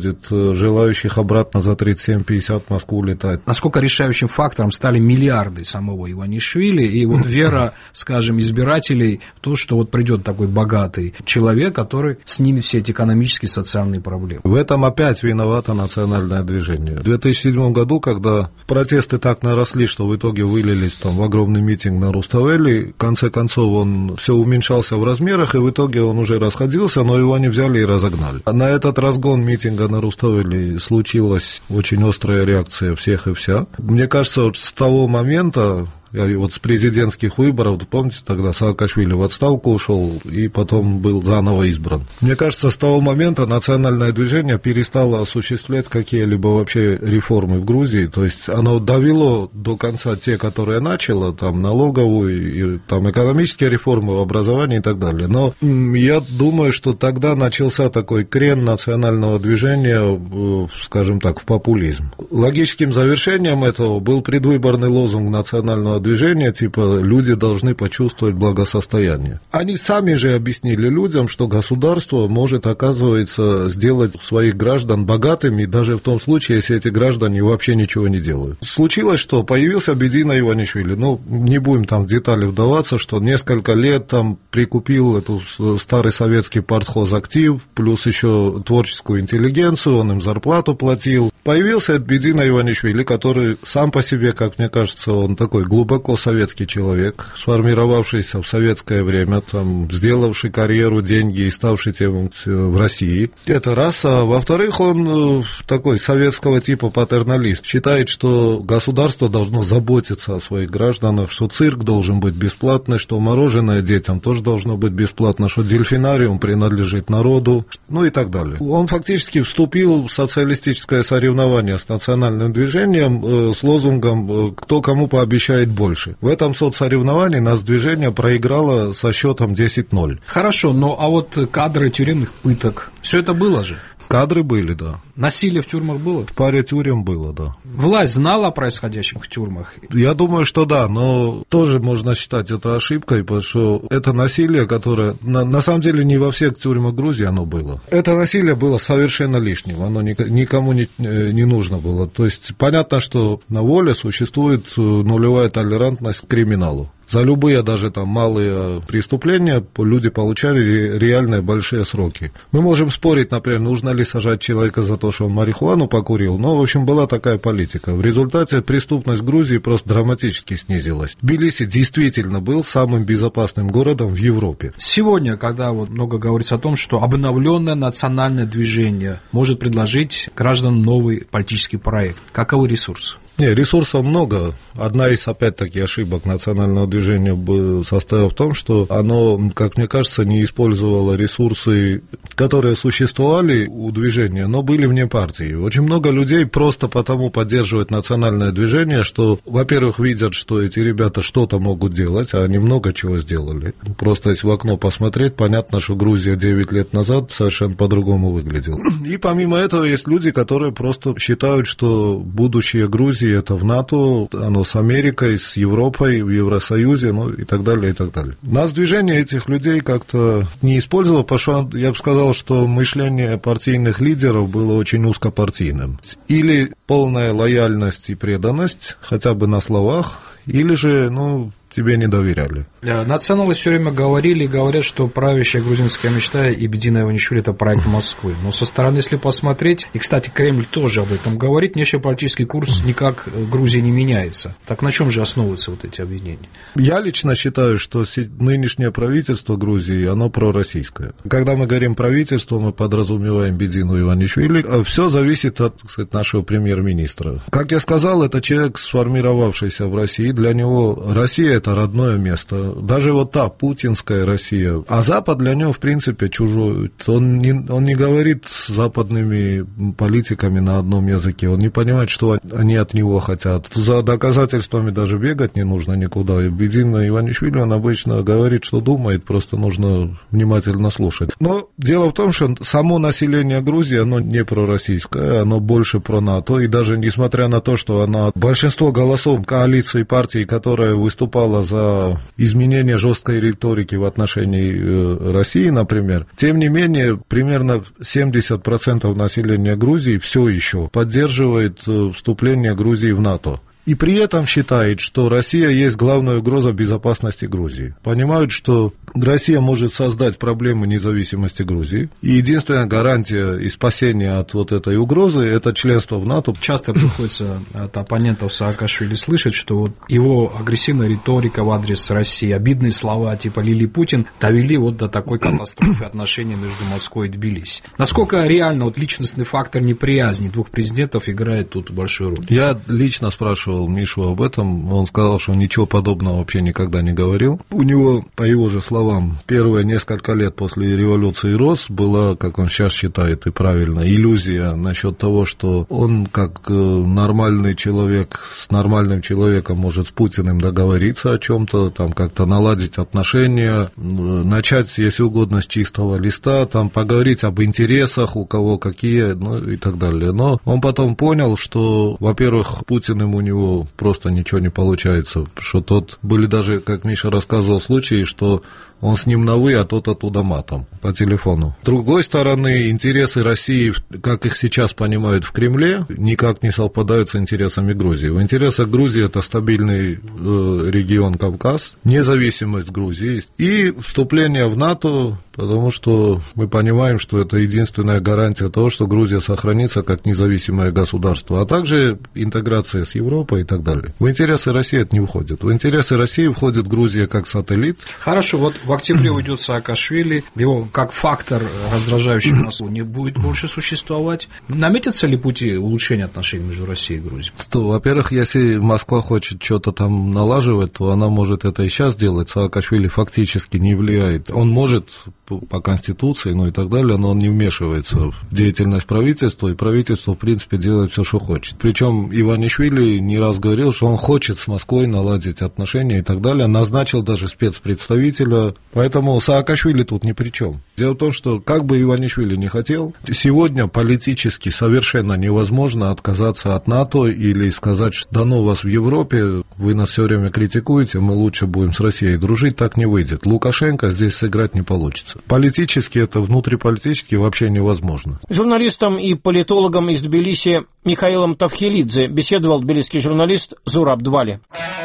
[SPEAKER 20] желающих обратно за тридцать семь пятьдесят в Москву летать.
[SPEAKER 21] Насколько решающим фактором стали миллиарды самого Иванишвили и вот вера, скажем, избирателей в то, что вот придет такой богатый человек, который снимет все эти экономические и социальные проблемы.
[SPEAKER 20] В этом опять виновато национальное движение. В две тысячи седьмом году, когда протесты так наросли, что в итоге вылились там в огромный митинг на Руставели, в конце концов он все уменьшался в размерах, и в итоге он уже расходился, но его не взяли и разогнали. На этот разгон митинга на Руставели случилась очень острая реакция всех и вся. Мне кажется, вот с того момента, вот с президентских выборов, помните, тогда Саакашвили в отставку ушел и потом был заново избран. Мне кажется, с того момента национальное движение перестало осуществлять какие-либо вообще реформы в Грузии. То есть оно довело до конца те, которые начало, там налоговую, и, там экономические реформы в образовании и так далее. Но я думаю, что тогда начался такой крен национального движения, скажем так, в популизм. Логическим завершением этого был предвыборный лозунг национального движения, типа люди должны почувствовать благосостояние. Они сами же объяснили людям, что государство может, оказывается, сделать своих граждан богатыми, даже в том случае, если эти граждане вообще ничего не делают. Случилось, что появился Бедина Иванишвили. Ну, не будем там в детали вдаваться, что несколько лет там прикупил эту старый советский партхозактив, плюс еще творческую интеллигенцию, он им зарплату платил. Появился этот Бедина Иванишвили, который сам по себе, как мне кажется, он такой глубокий, глубоко советский человек, сформировавшийся в советское время, там, сделавший карьеру, деньги и ставший тем в России. Это раз. А во-вторых, он такой советского типа патерналист. Считает, что государство должно заботиться о своих гражданах, что цирк должен быть бесплатный, что мороженое детям тоже должно быть бесплатно, что дельфинариум принадлежит народу, ну и так далее. Он фактически вступил в социалистическое соревнование с национальным движением э, с лозунгом «Кто кому пообещает больше». Больше. В этом соцсоревновании нас движение проиграло со счетом десять ноль.
[SPEAKER 21] Хорошо, но а вот кадры тюремных пыток, все это было же?
[SPEAKER 20] Кадры были, да.
[SPEAKER 21] Насилие в тюрьмах было?
[SPEAKER 20] В паре тюрем было, да.
[SPEAKER 21] Власть знала о происходящем в тюрьмах?
[SPEAKER 20] Я думаю, что да, но тоже можно считать это ошибкой, потому что это насилие, которое на, на самом деле не во всех тюрьмах Грузии оно было. Это насилие было совершенно лишним, оно никому не, не нужно было. То есть понятно, что на воле существует нулевая толерантность к криминалу. За любые даже там малые преступления люди получали реальные большие сроки. Мы можем спорить, например, нужно ли сажать человека за то, что он марихуану покурил, но, в общем, была такая политика. В результате преступность в Грузии просто драматически снизилась. Тбилиси действительно был самым безопасным городом в Европе.
[SPEAKER 21] Сегодня, когда вот много говорится о том, что обновленное национальное движение может предложить гражданам новый политический проект, каковы ресурсы?
[SPEAKER 20] Не, ресурсов много. Одна из, опять-таки, ошибок национального движения состояла в том, что оно, как мне кажется, не использовало ресурсы, которые существовали у движения, но были вне партии. Очень много людей просто потому поддерживают национальное движение, что, во-первых, видят, что эти ребята что-то могут делать, а они много чего сделали. Просто если в окно посмотреть, понятно, что Грузия девять лет назад совершенно по-другому выглядела. И помимо этого есть люди, которые просто считают, что будущее Грузии это в НАТО, оно с Америкой, с Европой, в Евросоюзе, ну и так далее, и так далее. Нас движение этих людей как-то не использовало, потому что я бы сказал, что мышление партийных лидеров было очень узкопартийным. Или полная лояльность и преданность, хотя бы на словах, или же, ну, тебе не доверяли.
[SPEAKER 21] Националы все время говорили и говорят, что правящая грузинская мечта и Бедина Иванишвили – это проект Москвы. Но со стороны, если посмотреть, и, кстати, Кремль тоже об этом говорит, внешнеполитический курс никак в Грузии не меняется. Так на чем же основываются вот эти обвинения?
[SPEAKER 20] Я лично считаю, что нынешнее правительство Грузии, оно пророссийское. Когда мы говорим правительство, мы подразумеваем Бедину Иванишвили. Все зависит от, кстати, нашего премьер-министра. Как я сказал, это человек, сформировавшийся в России. Для него Россия – это родное место. Даже вот та путинская Россия. А Запад для него, в принципе, чужой. Он не, он не говорит с западными политиками на одном языке. Он не понимает, что они от него хотят. За доказательствами даже бегать не нужно никуда. И Бедина Иванишвили, он обычно говорит, что думает, просто нужно внимательно слушать. Но дело в том, что само население Грузии, оно не пророссийское, оно больше про НАТО. И даже несмотря на то, что она большинство голосов коалиции партий, которая выступала выступала за изменение жесткой риторики в отношении России, например. Тем не менее, примерно семьдесят процентов населения Грузии все еще поддерживает вступление Грузии в НАТО. И при этом считает, что Россия есть главная угроза безопасности Грузии. Понимают, что Россия может создать проблемы независимости Грузии. И единственная гарантия и спасение от вот этой угрозы – это членство в НАТО.
[SPEAKER 21] Часто приходится от оппонентов Саакашвили слышать, что вот его агрессивная риторика в адрес России, обидные слова типа «Лили Путин» довели вот до такой катастрофы отношений между Москвой и Тбилиси. Насколько реально вот личностный фактор неприязни двух президентов играет тут большую роль?
[SPEAKER 20] Я лично спрашивал Мишу об этом, он сказал, что ничего подобного вообще никогда не говорил. У него, по его же словам, первые несколько лет после революции РОС была, как он сейчас считает и правильно, иллюзия насчет того, что он, как нормальный человек, с нормальным человеком может с Путиным договориться о чем-то, там как-то наладить отношения, начать, если угодно, с чистого листа, там поговорить об интересах, у кого какие, ну и так далее. Но он потом понял, что, во-первых, Путиным у него просто ничего не получается, что тот, были даже, как Миша рассказывал, случаи, что он с ним на «вы», а тот оттуда матом по телефону. С другой стороны, интересы России, как их сейчас понимают в Кремле, никак не совпадают с интересами Грузии. В интересах Грузии это стабильный э, регион Кавказ, независимость Грузии и вступление в НАТО, потому что мы понимаем, что это единственная гарантия того, что Грузия сохранится как независимое государство, а также интеграция с Европой и так далее. В интересы России это не входит. В интересы России входит Грузия как сателлит.
[SPEAKER 21] Хорошо, вот в октябре уйдет Саакашвили, его как фактор, раздражающий Москву, не будет больше существовать. Наметятся ли пути улучшения отношений между Россией и Грузией?
[SPEAKER 20] Что, во-первых, если Москва хочет что-то там налаживать, то она может это и сейчас делать. Саакашвили фактически не влияет. Он может по Конституции, ну и так далее, но он не вмешивается в деятельность правительства, и правительство, в принципе, делает все, что хочет. Причем Иванишвили не раз говорил, что он хочет с Москвой наладить отношения и так далее, назначил даже спецпредставителя, поэтому Саакашвили тут ни при чем. Дело в том, что как бы Иванишвили не хотел, сегодня политически совершенно невозможно отказаться от НАТО или сказать, что да ну вас в Европе, вы нас все время критикуете, мы лучше будем с Россией дружить, так не выйдет. Лукашенко здесь сыграть не получится. Политически это, внутриполитически вообще невозможно.
[SPEAKER 2] Журналистом и политологом из Тбилиси Михаилом Тавхелидзе беседовал тбилисский журналист Зураб Двали.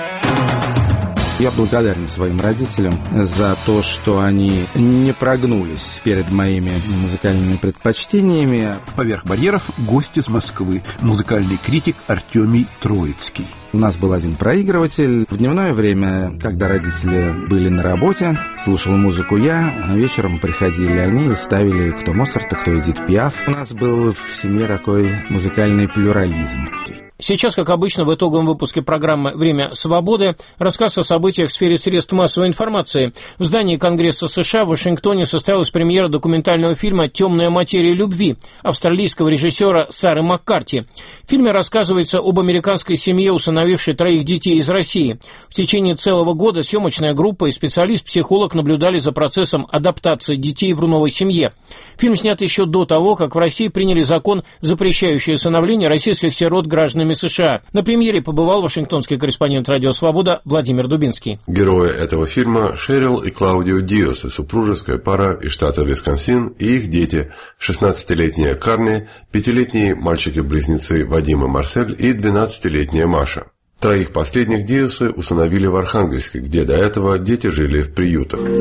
[SPEAKER 3] Я благодарен своим родителям за то, что они не прогнулись перед моими музыкальными предпочтениями.
[SPEAKER 22] Поверх барьеров гость из Москвы, музыкальный критик Артемий Троицкий.
[SPEAKER 3] У нас был один проигрыватель. В дневное время, когда родители были на работе, слушал музыку я, а вечером приходили они и ставили кто Моцарта, кто Эдит Пиаф. У нас был в семье такой музыкальный плюрализм.
[SPEAKER 2] Сейчас, как обычно, в итоговом выпуске программы «Время свободы» рассказ о событиях в сфере средств массовой информации. В здании Конгресса США в Вашингтоне состоялась премьера документального фильма «Темная материя любви» австралийского режиссера Сары Маккарти. В фильме рассказывается об американской семье, усыновившей троих детей из России. В течение целого года съемочная группа и специалист-психолог наблюдали за процессом адаптации детей в новой семье. Фильм снят еще до того, как в России приняли закон, запрещающий усыновление российских сирот гражданами США. На премьере побывал вашингтонский корреспондент «Радио Свобода» Владимир Дубинский.
[SPEAKER 23] Герои этого фильма Шерил и Клаудио Диосы, супружеская пара из штата Висконсин, и их дети, шестнадцатилетняя Карни, пятилетние мальчики-близнецы Вадим и Марсель и двенадцатилетняя Маша. Троих последних Диосы усыновили в Архангельске, где до этого дети жили в приютах.
[SPEAKER 24] Ну,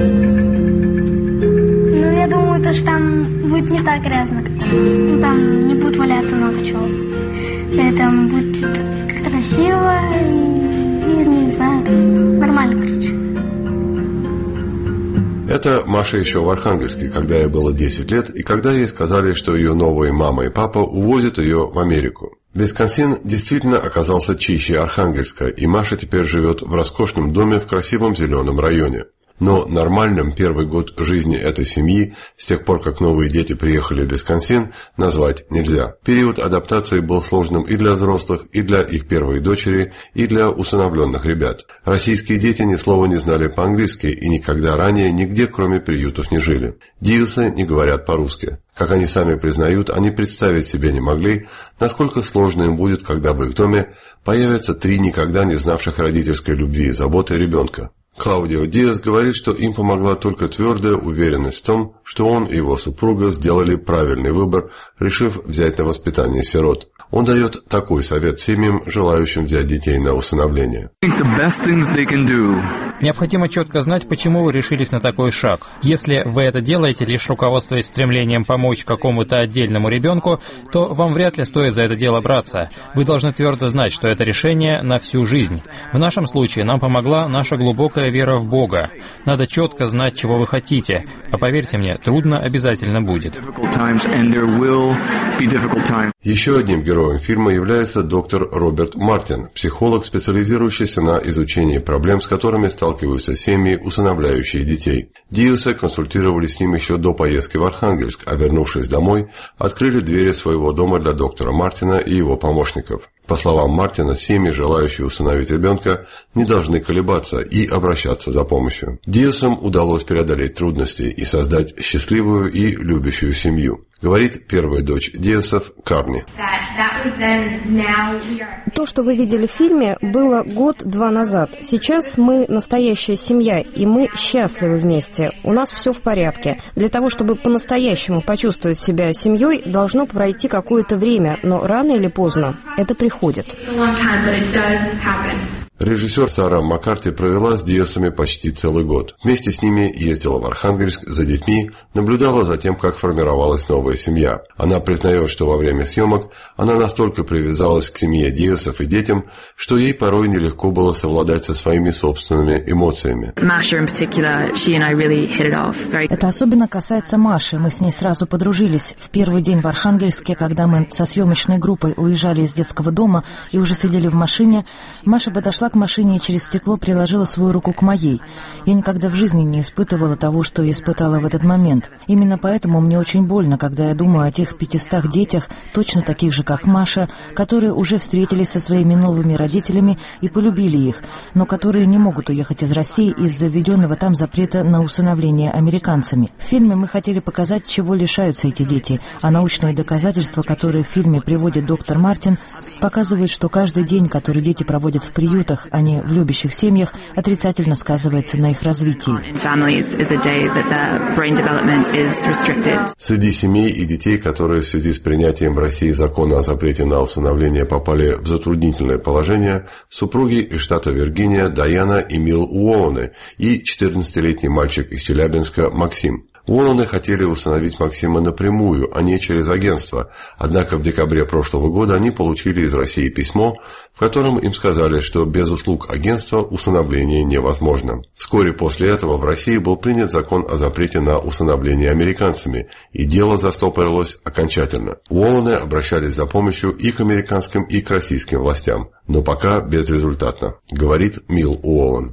[SPEAKER 24] я думаю, то, что там будет не так грязно, как раз. Ну, там не будет валяться много чего. Там будет красиво и, не знаю, там нормально, короче.
[SPEAKER 23] Это Маша еще в Архангельске, когда ей было десять лет, и когда ей сказали, что ее новые мама и папа увозят ее в Америку. Висконсин действительно оказался чище Архангельска, и Маша теперь живет в роскошном доме в красивом зеленом районе. Но нормальным первый год жизни этой семьи, с тех пор, как новые дети приехали в Висконсин, назвать нельзя. Период адаптации был сложным и для взрослых, и для их первой дочери, и для усыновленных ребят. Российские дети ни слова не знали по-английски и никогда ранее нигде, кроме приютов, не жили. Диосы не говорят по-русски. Как они сами признают, они представить себе не могли, насколько сложно им будет, когда в их доме появятся три никогда не знавших родительской любви и заботы ребенка. Клаудио Диас говорит, что им помогла только твердая уверенность в том, что он и его супруга сделали правильный выбор, решив взять на воспитание сирот. Он дает такой совет семьям, желающим взять детей на усыновление.
[SPEAKER 4] Необходимо четко знать, почему вы решились на такой шаг. Если вы это делаете, лишь руководствуясь стремлением помочь какому-то отдельному ребенку, то вам вряд ли стоит за это дело браться. Вы должны твердо знать, что это решение на всю жизнь. В нашем случае нам помогла наша глубокая вера в Бога. Надо четко знать, чего вы хотите. А поверьте мне, трудно обязательно будет.
[SPEAKER 23] Еще одним героем фильма является доктор Роберт Мартин, психолог, специализирующийся на изучении проблем, с которыми сталкиваются семьи, усыновляющие детей. Диосы консультировали с ним еще до поездки в Архангельск, а вернувшись домой, открыли двери своего дома для доктора Мартина и его помощников. По словам Мартина, семьи, желающие усыновить ребенка, не должны колебаться и обращаться за помощью. Диосам удалось преодолеть трудности и создать счастливую и любящую семью, говорит первая дочь Диосов Карни.
[SPEAKER 5] То, что вы видели в фильме, было год-два назад. Сейчас мы настоящая семья, и мы счастливы вместе. У нас все в порядке. Для того, чтобы по-настоящему почувствовать себя семьей, должно пройти какое-то время, но рано или поздно это приходит.
[SPEAKER 23] Режиссер Сара Маккарти провела с Диосами почти целый год. Вместе с ними ездила в Архангельск за детьми, наблюдала за тем, как формировалась новая семья. Она признает, что во время съемок она настолько привязалась к семье Диосов и детям, что ей порой нелегко было совладать со своими собственными эмоциями.
[SPEAKER 6] Это особенно касается Маши. Мы с ней сразу подружились. В первый день в Архангельске, когда мы со съемочной группой уезжали из детского дома и уже сидели в машине, Маша подошла к машине и через стекло приложила свою руку к моей. Я никогда в жизни не испытывала того, что я испытала в этот момент. Именно поэтому мне очень больно, когда я думаю о тех пятистах детях, точно таких же, как Маша, которые уже встретились со своими новыми родителями и полюбили их, но которые не могут уехать из России из-за введенного там запрета на усыновление американцами. В фильме мы хотели показать, чего лишаются эти дети, а научные доказательства, которые в фильме приводит доктор Мартин, показывают, что каждый день, который дети проводят в приютах, а не в любящих семьях, отрицательно сказывается на их развитии.
[SPEAKER 23] Среди семей и детей, которые в связи с принятием в России закона о запрете на усыновление попали в затруднительное положение, супруги из штата Виргиния Даяна и Мил Уоллоны и четырнадцатилетний мальчик из Челябинска Максим. Уоллоны хотели усыновить Максима напрямую, а не через агентство. Однако в декабре прошлого года они получили из России письмо, в котором им сказали, что без услуг агентства усыновление невозможно. Вскоре после этого в России был принят закон о запрете на усыновление американцами, и дело застопорилось окончательно. Уоллоны обращались за помощью и к американским, и к российским властям, но пока безрезультатно, говорит Мил Уоллон.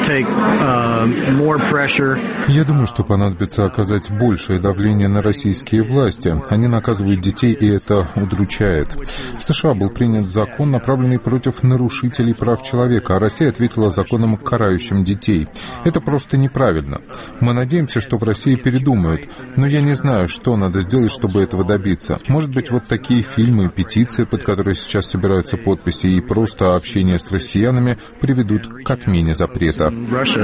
[SPEAKER 8] Я думаю, что понадобится оказать большее давление на российские власти. Они наказывают детей, и это удручает. В США был принят закон, направленный против нарушителей прав человека, а Россия ответила законом, карающим детей. Это просто неправильно. Мы надеемся, что в России передумают, но я не знаю, что надо сделать, чтобы этого добиться. Может быть, вот такие фильмы, петиции, под которые сейчас собираются подписи, и просто общение с россиянами приведут к отмене запрета.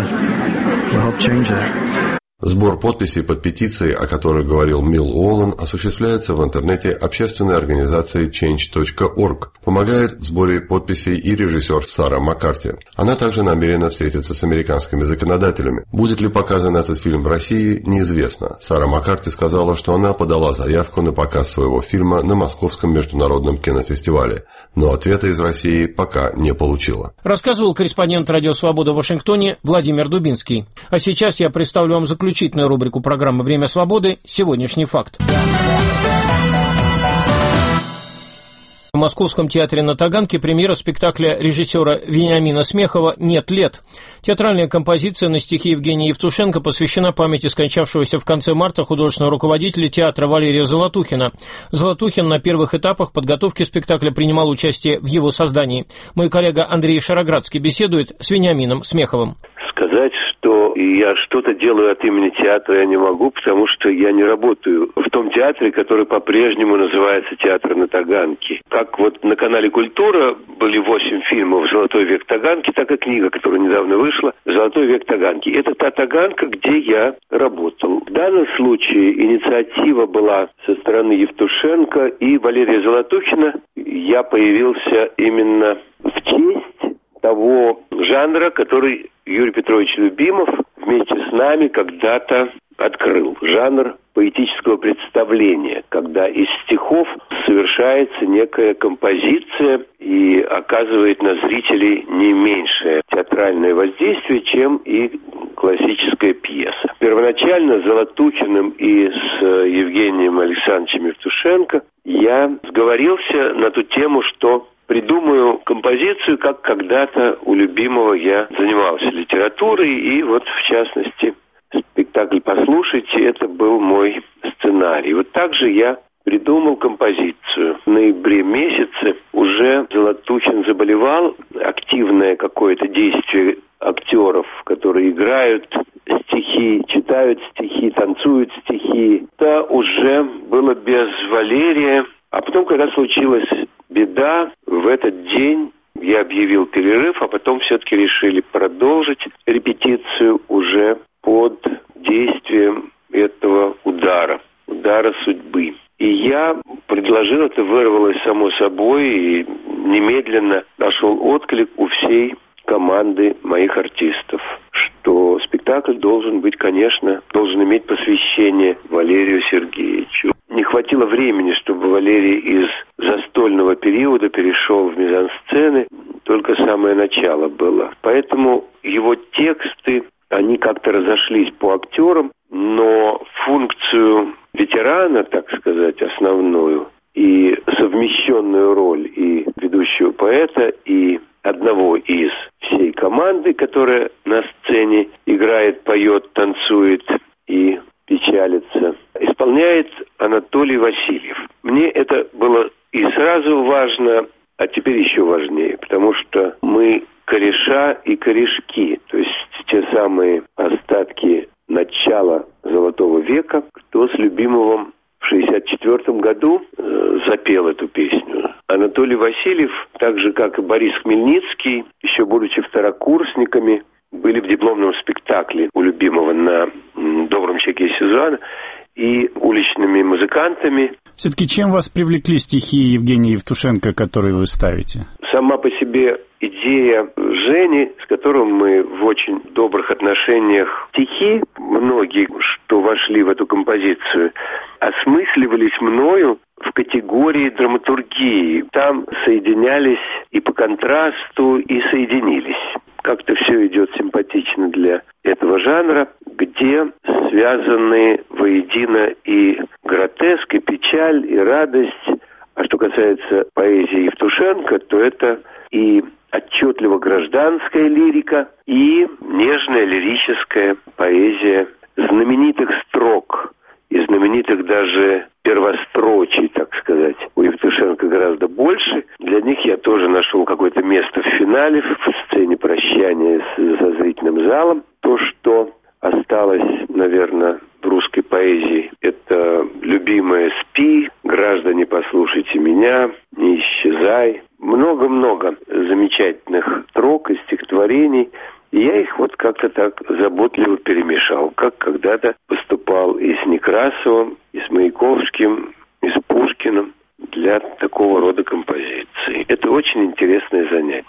[SPEAKER 23] Сбор подписей под петицией, о которой говорил Мил Уоллон, осуществляется в интернете общественной организацией чейндж точка орг. Помогает в сборе подписей и режиссер Сара Маккарти. Она также намерена встретиться с американскими законодателями. Будет ли показан этот фильм в России, неизвестно. Сара Маккарти сказала, что она подала заявку на показ своего фильма на Московском международном кинофестивале, но ответа из России пока не получила.
[SPEAKER 2] Рассказывал корреспондент Радио Свобода в Вашингтоне Владимир Дубинский. А сейчас я представлю вам заключительную Заключительную рубрику программы «Время свободы» «Сегодняшний факт». В Московском театре на Таганке премьера спектакля режиссера Вениамина Смехова «Нет лет». Театральная композиция на стихи Евгения Евтушенко посвящена памяти скончавшегося в конце марта художественного руководителя театра Валерия Золотухина. Золотухин на первых этапах подготовки спектакля принимал участие в его создании. Мой коллега Андрей Шароградский беседует с Вениамином Смеховым.
[SPEAKER 7] Сказать, что я что-то делаю от имени театра, я не могу, потому что я не работаю в том театре, который по-прежнему называется «Театр на Таганке». Как вот на канале «Культура» были восемь фильмов «Золотой век Таганки», так и книга, которая недавно вышла «Золотой век Таганки». Это та Таганка, где я работал. В данном случае инициатива была со стороны Евтушенко и Валерия Золотухина. Я появился именно в честь того жанра, который Юрий Петрович Любимов вместе с нами когда-то открыл. Жанр поэтического представления, когда из стихов совершается некая композиция и оказывает на зрителей не меньшее театральное воздействие, чем и классическая пьеса. Первоначально с Золотухиным и с Евгением Александровичем Евтушенко я сговорился на ту тему, что придумаю композицию, как когда-то у Любимого я занимался литературой, и вот, в частности, спектакль «Послушайте» — это был мой сценарий. Вот так же я придумал композицию. В ноябре месяце уже Золотухин заболевал, активное какое-то действие актеров, которые играют стихи, читают стихи, танцуют стихи. Это уже было без Валерия. А потом, когда случилась беда, в этот день я объявил перерыв, а потом все-таки решили продолжить репетицию уже под действием этого удара, удара судьбы. И я предложил, это вырвалось само собой, и немедленно нашел отклик у всей команды моих артистов, что спектакль должен быть, конечно, должен иметь посвящение Валерию Сергеевичу. Не хватило времени, чтобы Валерий из застольного периода перешел в мизансцены, только самое начало было. Поэтому его тексты, они как-то разошлись по актерам, но функцию ветерана, так сказать, основную, и совмещенную роль и ведущего поэта, и одного из всей команды, которая на сцене играет, поет, танцует и печалится, исполняет Анатолий Васильев. Мне это было и сразу важно, а теперь еще важнее, потому что мы кореша и корешки, то есть те самые остатки начала Золотого века, кто с Любимовым в шестьдесят четвёртом году э, запел эту песню. Анатолий Васильев, так же как и Борис Хмельницкий, еще будучи второкурсниками, были в дипломном спектакле у Любимова на м, «Добром чеке Сезанна» и уличными музыкантами.
[SPEAKER 9] Все-таки чем вас привлекли стихи Евгения Евтушенко, которые вы ставите?
[SPEAKER 7] Сама по себе идея Жени, с которым мы в очень добрых отношениях. Стихи, многие, что вошли в эту композицию, осмысливались мною в категории драматургии. Там соединялись и по контрасту, и соединились. Как-то все идет симпатично для этого жанра, где связаны воедино и гротеск, и печаль, и радость. А что касается поэзии Евтушенко, то это и отчетливо гражданская лирика, и нежная лирическая поэзия знаменитых строк, и знаменитых даже первострочий, так сказать, у Евтушенко гораздо больше. Для них я тоже нашел какое-то место в финале, в сцене прощания с, со зрительным залом. То, что осталось, наверное, в русской поэзии, это «Любимая, спи», «Граждане, послушайте меня», «Не исчезай». Много-много замечательных строк и стихотворений. И я их вот как-то так заботливо перемешал, как когда-то поступал и с Некрасовым, и с Маяковским, и с Пушкиным для такого рода композиции. Это очень интересное занятие.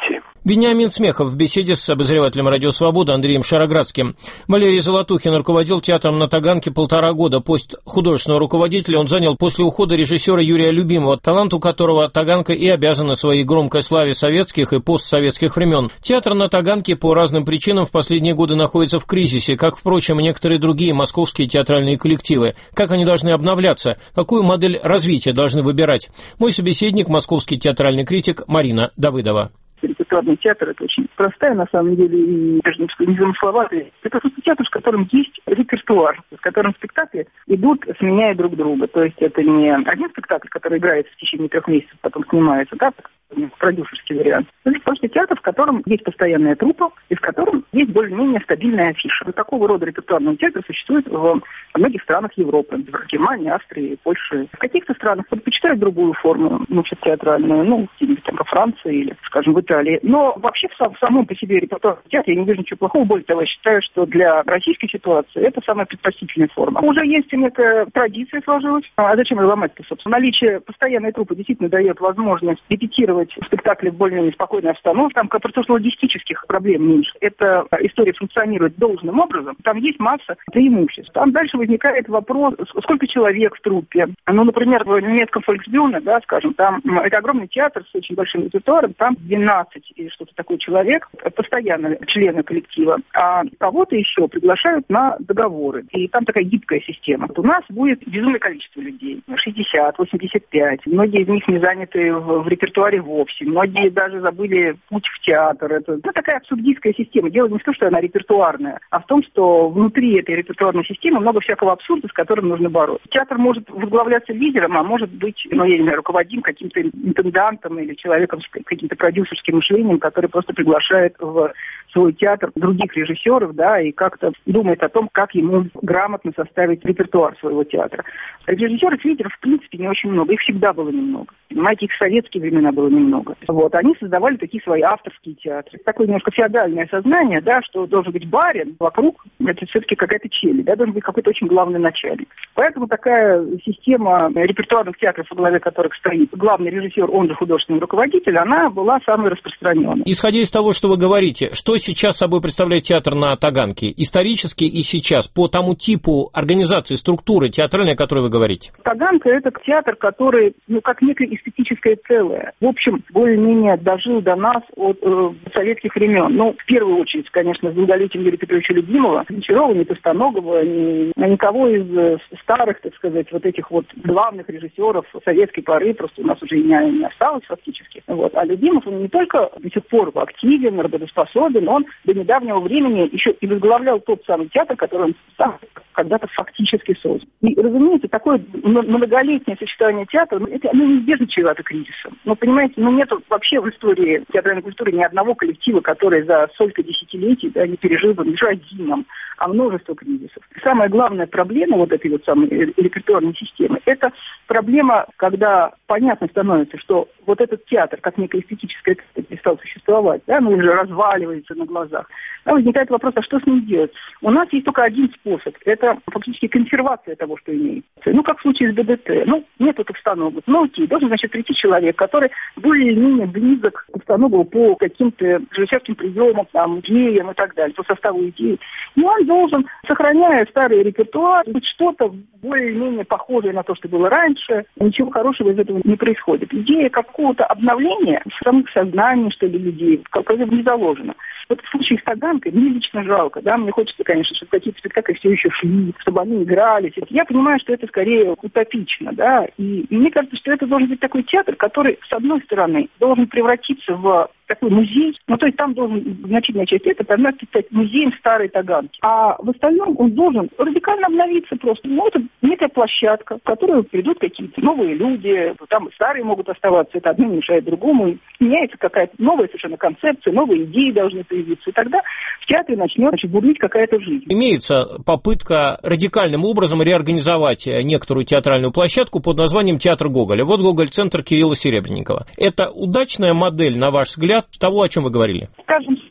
[SPEAKER 2] Вениамин Смехов в беседе с обозревателем «Радио Свобода» Андреем Шароградским. Валерий Золотухин руководил театром на Таганке полтора года. Пост художественного руководителя он занял после ухода режиссера Юрия Любимова, таланту которого Таганка и обязана своей громкой славе советских и постсоветских времен. Театр на Таганке по разным причинам в последние годы находится в кризисе, как, впрочем, и некоторые другие московские театральные коллективы. Как они должны обновляться? Какую модель развития должны выбирать? Мой собеседник – московский театральный критик Марина Давыдова.
[SPEAKER 10] Репертуарный театр — это очень простая, на самом деле, и даже незамысловатая. Это просто театр, в котором есть репертуар, в котором спектакли идут, сменяя друг друга. То есть это не один спектакль, который играется в течение трех месяцев, потом снимается, да, продюсерский вариант. Это просто театр, в котором есть постоянная труппа, и в котором есть более-менее стабильная афиша. Вот такого рода репертуарный театр существует в многих странах Европы, в Германии, Австрии, Польше. В каких-то странах предпочитают другую форму, ну, театральную, ну, где-нибудь там во Франции или, скажем, в Италии. Но вообще в, в самом по себе репертуарном театре я не вижу ничего плохого. Более того, я считаю, что для российской ситуации это самая предпочтительная форма. Уже есть некая традиция сложилась. А зачем ее ломать-то, собственно? Наличие постоянной труппы действительно дает возможность репетировать спектакли в более-менее спокойной обстановке, там просто логистических проблем меньше. Эта история функционирует должным образом, там есть масса преимуществ. Там дальше возникает вопрос, сколько человек в труппе. Ну, например, в немецком Фольксбюhne, да, скажем, там это огромный театр с очень большим репертуаром, там двенадцать или что-то такое человек, постоянно члены коллектива, а кого-то еще приглашают на договоры. И там такая гибкая система. Вот у нас будет безумное количество людей, шестьдесят, восемьдесят пять. Многие из них не заняты в, в репертуаре вовсе. Многие даже забыли путь в театр. Это ну, такая абсурдистская система. Дело не в том, что она репертуарная, а в том, что внутри этой репертуарной системы много всякого абсурда, с которым нужно бороться. Театр может возглавляться лидером, а может быть, ну, я не знаю, руководим каким-то интендантом или человеком с каким-то продюсерским мышлением, который просто приглашает в свой театр других режиссеров, да, и как-то думает о том, как ему грамотно составить репертуар своего театра. Режиссеров, лидеров, в принципе, не очень много. Их всегда было немного. Понимаете, их в советские времена было немного. Вот. Они создавали такие свои авторские театры. Такое немножко феодальное сознание, да, что должен быть барин, вокруг это все-таки какая-то челядь, да, должен быть какой-то очень главный начальник. Поэтому такая система репертуарных театров, во главе которых стоит главный режиссер, он же художественный руководитель, она была самой распространенной.
[SPEAKER 2] Исходя из того, что вы говорите, что сейчас собой представляет театр на Таганке, исторически и сейчас, по тому типу организации, структуры театральной, о которой вы говорите?
[SPEAKER 10] Таганка — это театр, который, ну, как некое эстетическое целое. В общем, более-менее дожил до нас от э, советских времен. Ну, в первую очередь, конечно, с долголетием Юрия Петровича Любимова, ни Чарова, ни Тостоногова, ни никого из э, старых, так сказать, вот этих вот главных режиссеров советской поры, просто у нас уже не, не осталось фактически. Вот. А Любимов, он не только до сих пор активен, работоспособен, он до недавнего времени еще и возглавлял тот самый театр, который он сам когда-то фактически создан. И, разумеется, такое многолетнее сочетание театра, ну, это оно неизбежно чревато кризисом. Но, понимаете, ну, нет вообще в истории театральной культуры ни одного коллектива, который за столько десятилетий, да, не пережил бы лишь один, а множество кризисов. И самая главная проблема вот этой вот самой репертуарной системы, это проблема, когда понятно становится, что вот этот театр, как некое эстетическое целое, перестал существовать, да, ну, уже разваливается на глазах. Да, возникает вопрос, а что с ним делать? У нас есть только один способ, это фактически консервация того, что имеется. Ну, как в случае с ДДТ. Ну, нет вот Товстоноговых. Ну, окей, должен, значит, прийти человек, который более-менее близок к Товстоногову по каким-то режиссерским приемам, там, идеям и так далее, по составу идей. И он должен, сохраняя старый репертуар, быть что-то более-менее похожее на то, что было раньше. Ничего хорошего из этого не происходит. Идея какого-то обновления в самых сознаниях, что ли, людей, как бы не заложена. Вот в случае с Таганкой мне лично жалко, да, мне хочется, конечно, чтобы какие-то спектакли все еще шли, чтобы они игрались. Я понимаю, что это скорее утопично, да, и, и мне кажется, что это должен быть такой театр, который, с одной стороны, должен превратиться в такой музей, ну, то есть там должен, значительная часть этого, она стать музеем старой Таганки. А в остальном он должен радикально обновиться просто. Ну, это некая площадка, в которую придут какие-то новые люди, там и старые могут оставаться, это одно не мешает другому, меняется какая-то новая совершенно концепция, новые идеи должны появиться, и тогда в театре начнет, значит, бурлить какая-то жизнь.
[SPEAKER 2] Имеется попытка радикальным образом реорганизовать некоторую театральную площадку под названием «Театр Гоголя». Вот Гоголь-центр Кирилла Серебренникова. Это удачная модель, на ваш взгляд, того, о чем вы говорили?
[SPEAKER 10] Скажем,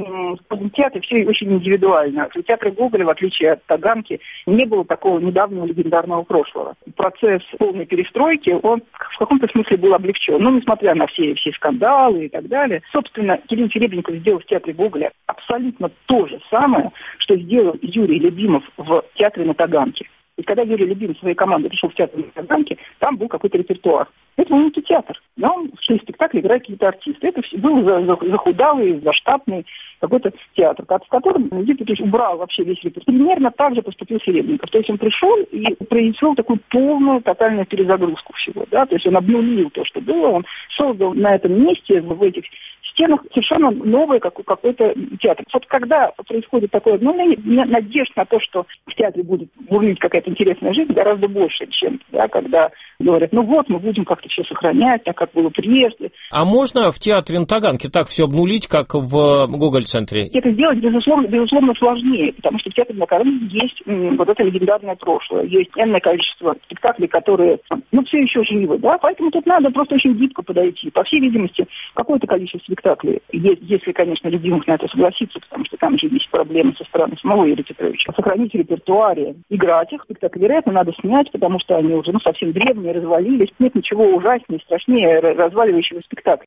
[SPEAKER 10] в театре все очень индивидуально. У театра Гоголя, в отличие от Таганки, не было такого недавнего легендарного прошлого. Процесс полной перестройки, он в каком-то смысле был облегчен. Но несмотря на все, все скандалы и так далее, собственно, Кирилл Серебренников сделал в театре Гоголя абсолютно то же самое, что сделал Юрий Любимов в театре на Таганке. И когда Юрий Любимов своей командой пришел в театр на Таганке, там был какой-то репертуар. Это был не театр. Но в шесть спектаклей играют какие-то артисты. Это был захудалый, заштатный какой-то театр, в котором Юрий Петрович убрал вообще весь репертуар. Примерно так же поступил Серебренников. То есть он пришел и произвел такую полную, тотальную перезагрузку всего. Да? То есть он обнулил то, что было. Он создал на этом месте, в этих стенах, совершенно новый какой-то театр. Вот когда происходит такое обновление, надежд на то, что в театре будет бурлить какая-то интересная жизнь, гораздо больше, чем да, когда говорят, ну вот, мы будем как-то все сохранять, так как было прежде.
[SPEAKER 2] А можно в театре на Таганке так все обнулить, как в Гоголь-центре?
[SPEAKER 10] Это сделать, безусловно, безусловно, сложнее, потому что в театре на Таганке есть м, вот это легендарное прошлое, есть энное количество спектаклей, которые, ну, все еще живы, да, поэтому тут надо просто очень гибко подойти. По всей видимости, какое-то количество спектаклей, если, конечно, Любимов на это согласится, потому что там же есть проблемы со стороны самого Юрия Петровича. Сохранить в репертуаре, играть их, спектакли, вероятно, надо снять, потому что они уже, ну, совсем древние, развалились. Нет ничего ужаснее, страшнее разваливающего спектакля.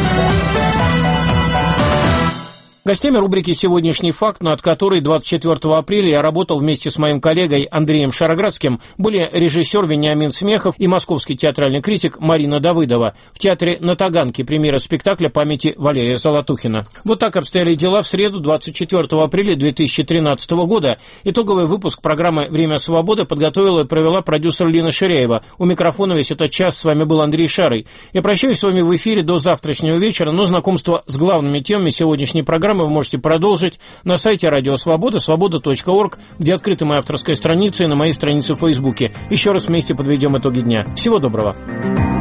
[SPEAKER 2] Гостями рубрики «Сегодняшний факт», над которой двадцать четвёртого апреля я работал вместе с моим коллегой Андреем Шароградским, были режиссер Вениамин Смехов и московский театральный критик Марина Давыдова. В театре на Таганке премьера спектакля памяти Валерия Золотухина. Вот так обстояли дела в среду двадцать четвёртого апреля две тысячи тринадцатого года. Итоговый выпуск программы «Время свободы» подготовила и провела продюсер Лина Ширяева. У микрофона весь этот час с вами был Андрей Шарый. Я прощаюсь с вами в эфире до завтрашнего вечера, но знакомство с главными темами сегодняшней программы вы можете продолжить на сайте Радио Свобода, свобода точка орг, где открыта моя авторская страница, и на моей странице в Фейсбуке. Еще раз вместе подведем итоги дня. Всего доброго.